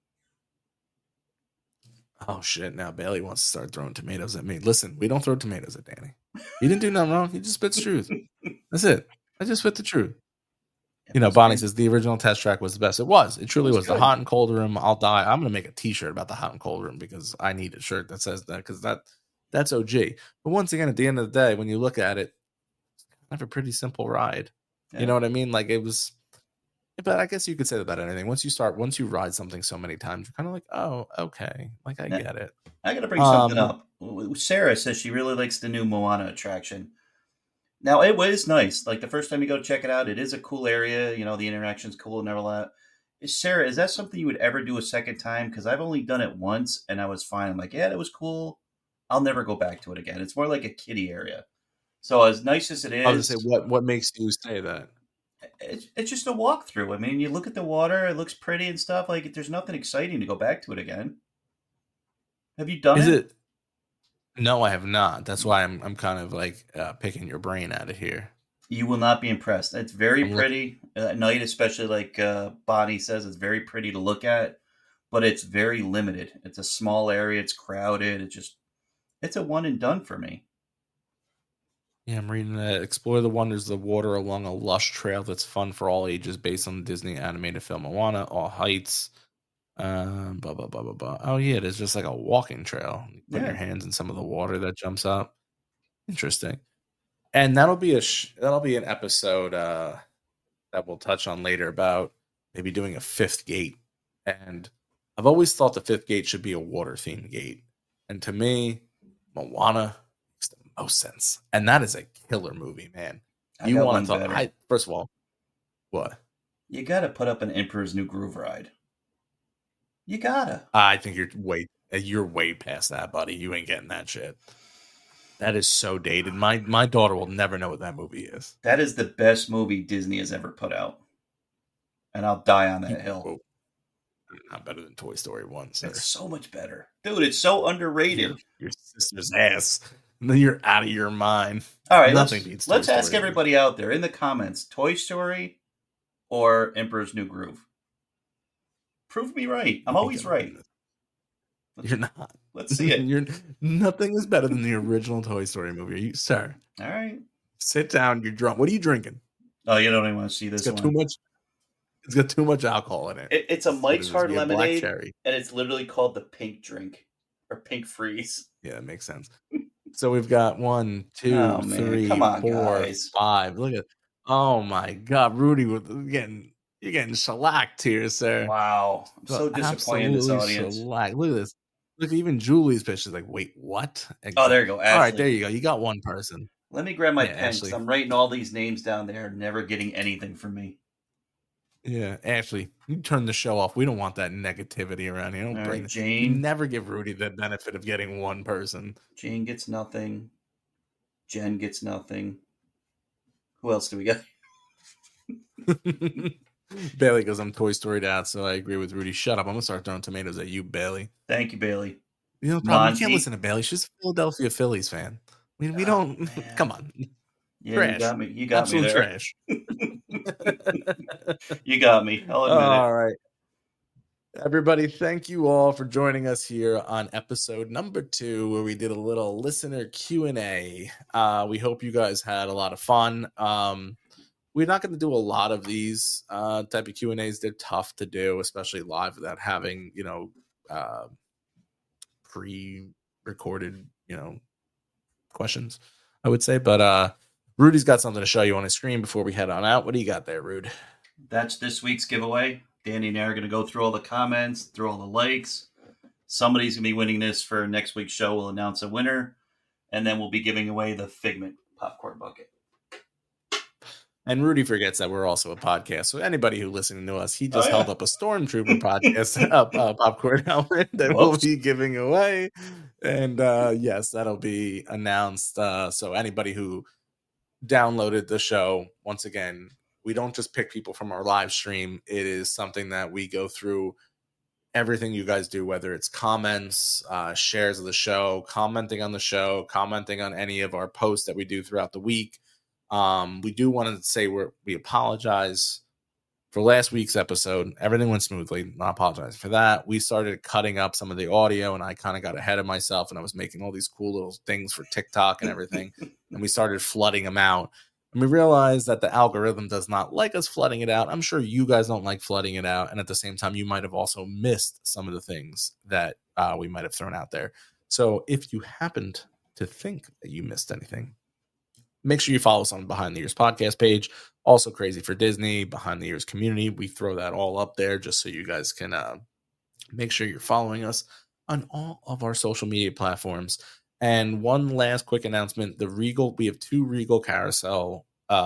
Oh shit! Now Bailey wants to start throwing tomatoes at me. Listen, we don't throw tomatoes at Danny. He didn't do nothing wrong. He just spits truth. That's it. I just spit the truth. It You know, must Bonnie be. says the original test track was the best. It was. It truly was was. The good. hot and cold room. I'll die. I'm gonna make a T-shirt about the hot and cold room because I need a shirt that says that because that's OG. But once again, at the end of the day, when you look at it, it's kind of a pretty simple ride. Yeah. You know what I mean? Like it was. But I guess you could say that about anything. Once you ride something so many times, you're kind of like, oh, okay, like I Yeah. get it. I got to bring something up. Sarah says she really likes the new Moana attraction. Now, it was nice. Like, the first time you go check it out, it is a cool area. You know, the interaction's cool and all that. Sarah, is that something you would ever do a second time? Because I've only done it once, and I was fine. I'm like, yeah, that was cool. I'll never go back to it again. It's more like a kiddie area. So, as nice as it I was is, gonna say, what makes you say that? it's just a walkthrough. I mean, you look at the water, it looks pretty and stuff. Like, there's nothing exciting to go back to it again. Have you done Is it? it? No, I have not. That's why I'm kind of like picking your brain out of here. You will not be impressed. It's very I'm pretty at night, especially like Bonnie says. It's very pretty to look at, but it's very limited. It's a small area. It's crowded. It's a one and done for me. Yeah, I'm reading that. Explore the wonders of the water along a lush trail that's fun for all ages, based on the Disney animated film Moana. All heights. Blah blah blah blah blah. Oh yeah, there's just like a walking trail. You put your hands in some of the water that jumps up. Interesting. And that'll be an episode that we'll touch on later about maybe doing a fifth gate. And I've always thought the fifth gate should be a water themed gate. And to me, Moana makes the most sense. And that is a killer movie, man. You want to talk? First of all, what? You got to put up an Emperor's New Groove ride. You gotta. I think you're way past that, buddy. You ain't getting that shit. That is so dated. My daughter will never know what that movie is. That is the best movie Disney has ever put out. And I'll die on that hill. Not better than Toy Story 1, sir. It's so much better. Dude, it's so underrated. Your sister's ass. You're out of your mind. All right, let's ask everybody out there in the comments, Toy Story or Emperor's New Groove? Prove me right. I'm always right. You're not. Let's see it. Nothing is better than the original Toy Story movie. Sir. All right. Sit down. You're drunk. What are you drinking? Oh, you don't even want to see this one. It's got too much alcohol in it. It's a Mike's Hard Lemonade, and it's literally called the Pink Drink or Pink Freeze. Yeah, that makes sense. So we've got 1, 2, 3, 4, 5. Look at. Oh my God, Rudy, you're getting shellacked here, sir. Wow, I'm so disappointed in this audience. Shellacked. Look at this. Look, even Julie's pitch is like, wait, what? Oh, there you go. Ashley. All right, there you go. You got one person. Let me grab my pen because I'm writing all these names down there, never getting anything from me. Yeah, Ashley, you turn the show off. We don't want that negativity around here. Don't bring Jane. You never give Rudy the benefit of getting one person. Jane gets nothing. Jen gets nothing. Who else do we got? Bailey goes, I'm Toy Story out, so I agree with Rudy. Shut up. I'm going to start throwing tomatoes at you, Bailey. Thank you, Bailey. You know, problem, you can't listen to Bailey. She's a Philadelphia Phillies fan. We don't. Man. Come on. Yeah, trash. You got me. You got Absolute me there. Trash. You got me. I'll admit it. All right. Everybody, thank you all for joining us here on episode number 2, where we did a little listener Q&A. We hope you guys had a lot of fun. We're not going to do a lot of these type of Q&As. They're tough to do, especially live without having, pre-recorded, questions, I would say. But Rudy's got something to show you on his screen before we head on out. What do you got there, Rude? That's this week's giveaway. Danny and I are going to go through all the comments, through all the likes. Somebody's going to be winning this for next week's show. We'll announce a winner, and then we'll be giving away the Figment popcorn bucket. And Rudy forgets that we're also a podcast. So anybody who's listening to us, he just held up a Stormtrooper podcast popcorn helmet that we'll be giving away. And yes, that'll be announced. So anybody who downloaded the show, once again, we don't just pick people from our live stream. It is something that we go through everything you guys do, whether it's comments, shares of the show, commenting on the show, commenting on any of our posts that we do throughout the week. We do want to say we apologize for last week's episode. Everything went smoothly. Not apologize for that. We started cutting up some of the audio, and I kind of got ahead of myself, and I was making all these cool little things for TikTok and everything. And we started flooding them out. And we realize that the algorithm does not like us flooding it out. I'm sure you guys don't like flooding it out. And at the same time, you might have also missed some of the things that we might have thrown out there. So if you happened to think that you missed anything, make sure you follow us on Behind the Ears podcast page. Also Crazy for Disney, Behind the Ears community. We throw that all up there just so you guys can make sure you're following us on all of our social media platforms. And one last quick announcement, we have 2 Regal Carousel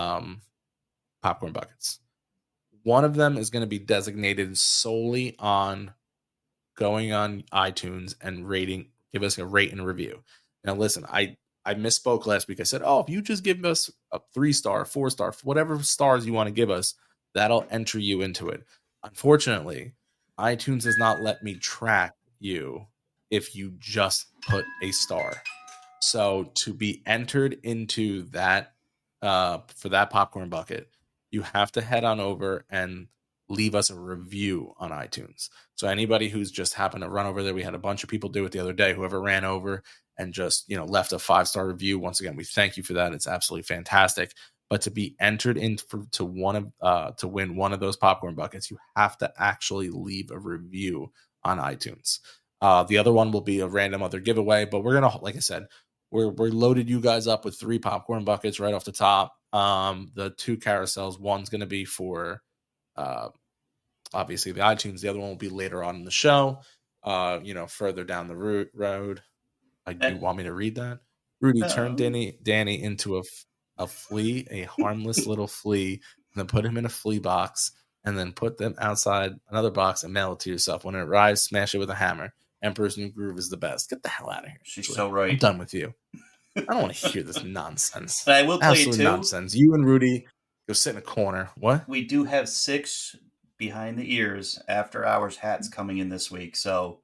popcorn buckets. One of them is going to be designated solely on going on iTunes and give us a rate and review. Now listen, I misspoke last week. I said, if you just give us a 3-star, 4-star, whatever stars you want to give us, that'll enter you into it. Unfortunately, iTunes does not let me track you if you just put a star. So to be entered into that, for that popcorn bucket, you have to head on over and leave us a review on iTunes. So anybody who's just happened to run over there, we had a bunch of people do it the other day, whoever ran over and just, left a 5-star review. Once again, we thank you for that. It's absolutely fantastic. But to be entered in to win one of those popcorn buckets, you have to actually leave a review on iTunes. The other one will be a random other giveaway, but we're gonna, like I said, we're loaded you guys up with 3 popcorn buckets right off the top. The 2 carousels, one's gonna be for obviously the iTunes. The other one will be later on in the show. Further down the road. Do you want me to read that? Rudy turned Danny into a flea, a harmless little flea, and then put him in a flea box, and then put them outside another box and mail it to yourself. When it arrives, smash it with a hammer. Emperor's New Groove is the best. Get the hell out of here. She's so right. I'm done with you. I don't want to hear this nonsense. But I will tell Absolute you too. Nonsense. You and Rudy go sit in a corner. What? We do have 6 Behind the Ears After Hours hats coming in this week. So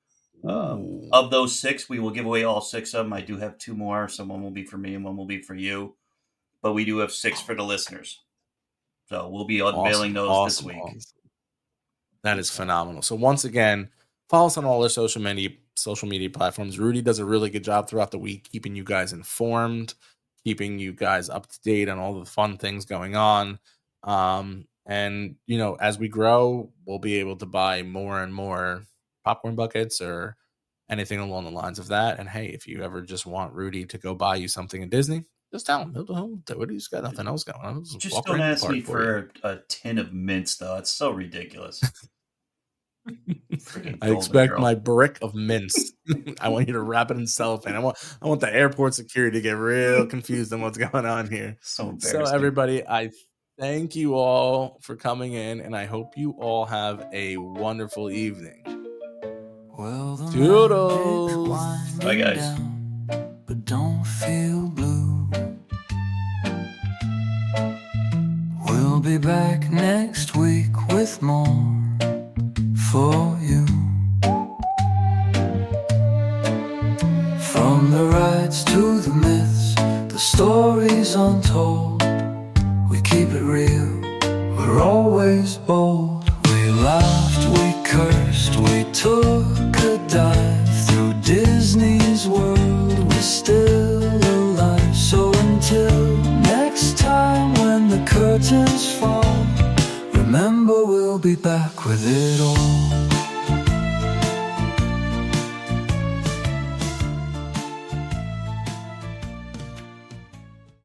of those 6, we will give away all 6 of them. I do have 2 more. So one will be for me and one will be for you. But we do have 6 for the listeners. So we'll be unveiling those this week. Awesome. That is phenomenal. So once again, follow us on all our social media platforms. Rudy does a really good job throughout the week, keeping you guys informed, keeping you guys up to date on all the fun things going on. And, as we grow, we'll be able to buy more and more popcorn buckets or anything along the lines of that. And hey, if you ever just want Rudy to go buy you something at Disney, just tell him. He'll do it. He's got nothing else going on. Just don't ask me for a tin of mints, though. It's so ridiculous. I expect my brick of mints. I want you to wrap it in cellophane. I want the airport security to get real confused on what's going on here. So embarrassing. So everybody, I thank you all for coming in, and I hope you all have a wonderful evening. Well, Toodles. Bye, guys. Down, but don't feel blue. We'll be back next week with more for you. From the rides to the myths, the stories untold, we keep it real, we're always bold. We laughed, we cursed, we took a dive through Disney's world, we're still alive. So until next time when the curtains fall, remember we'll be back with it all.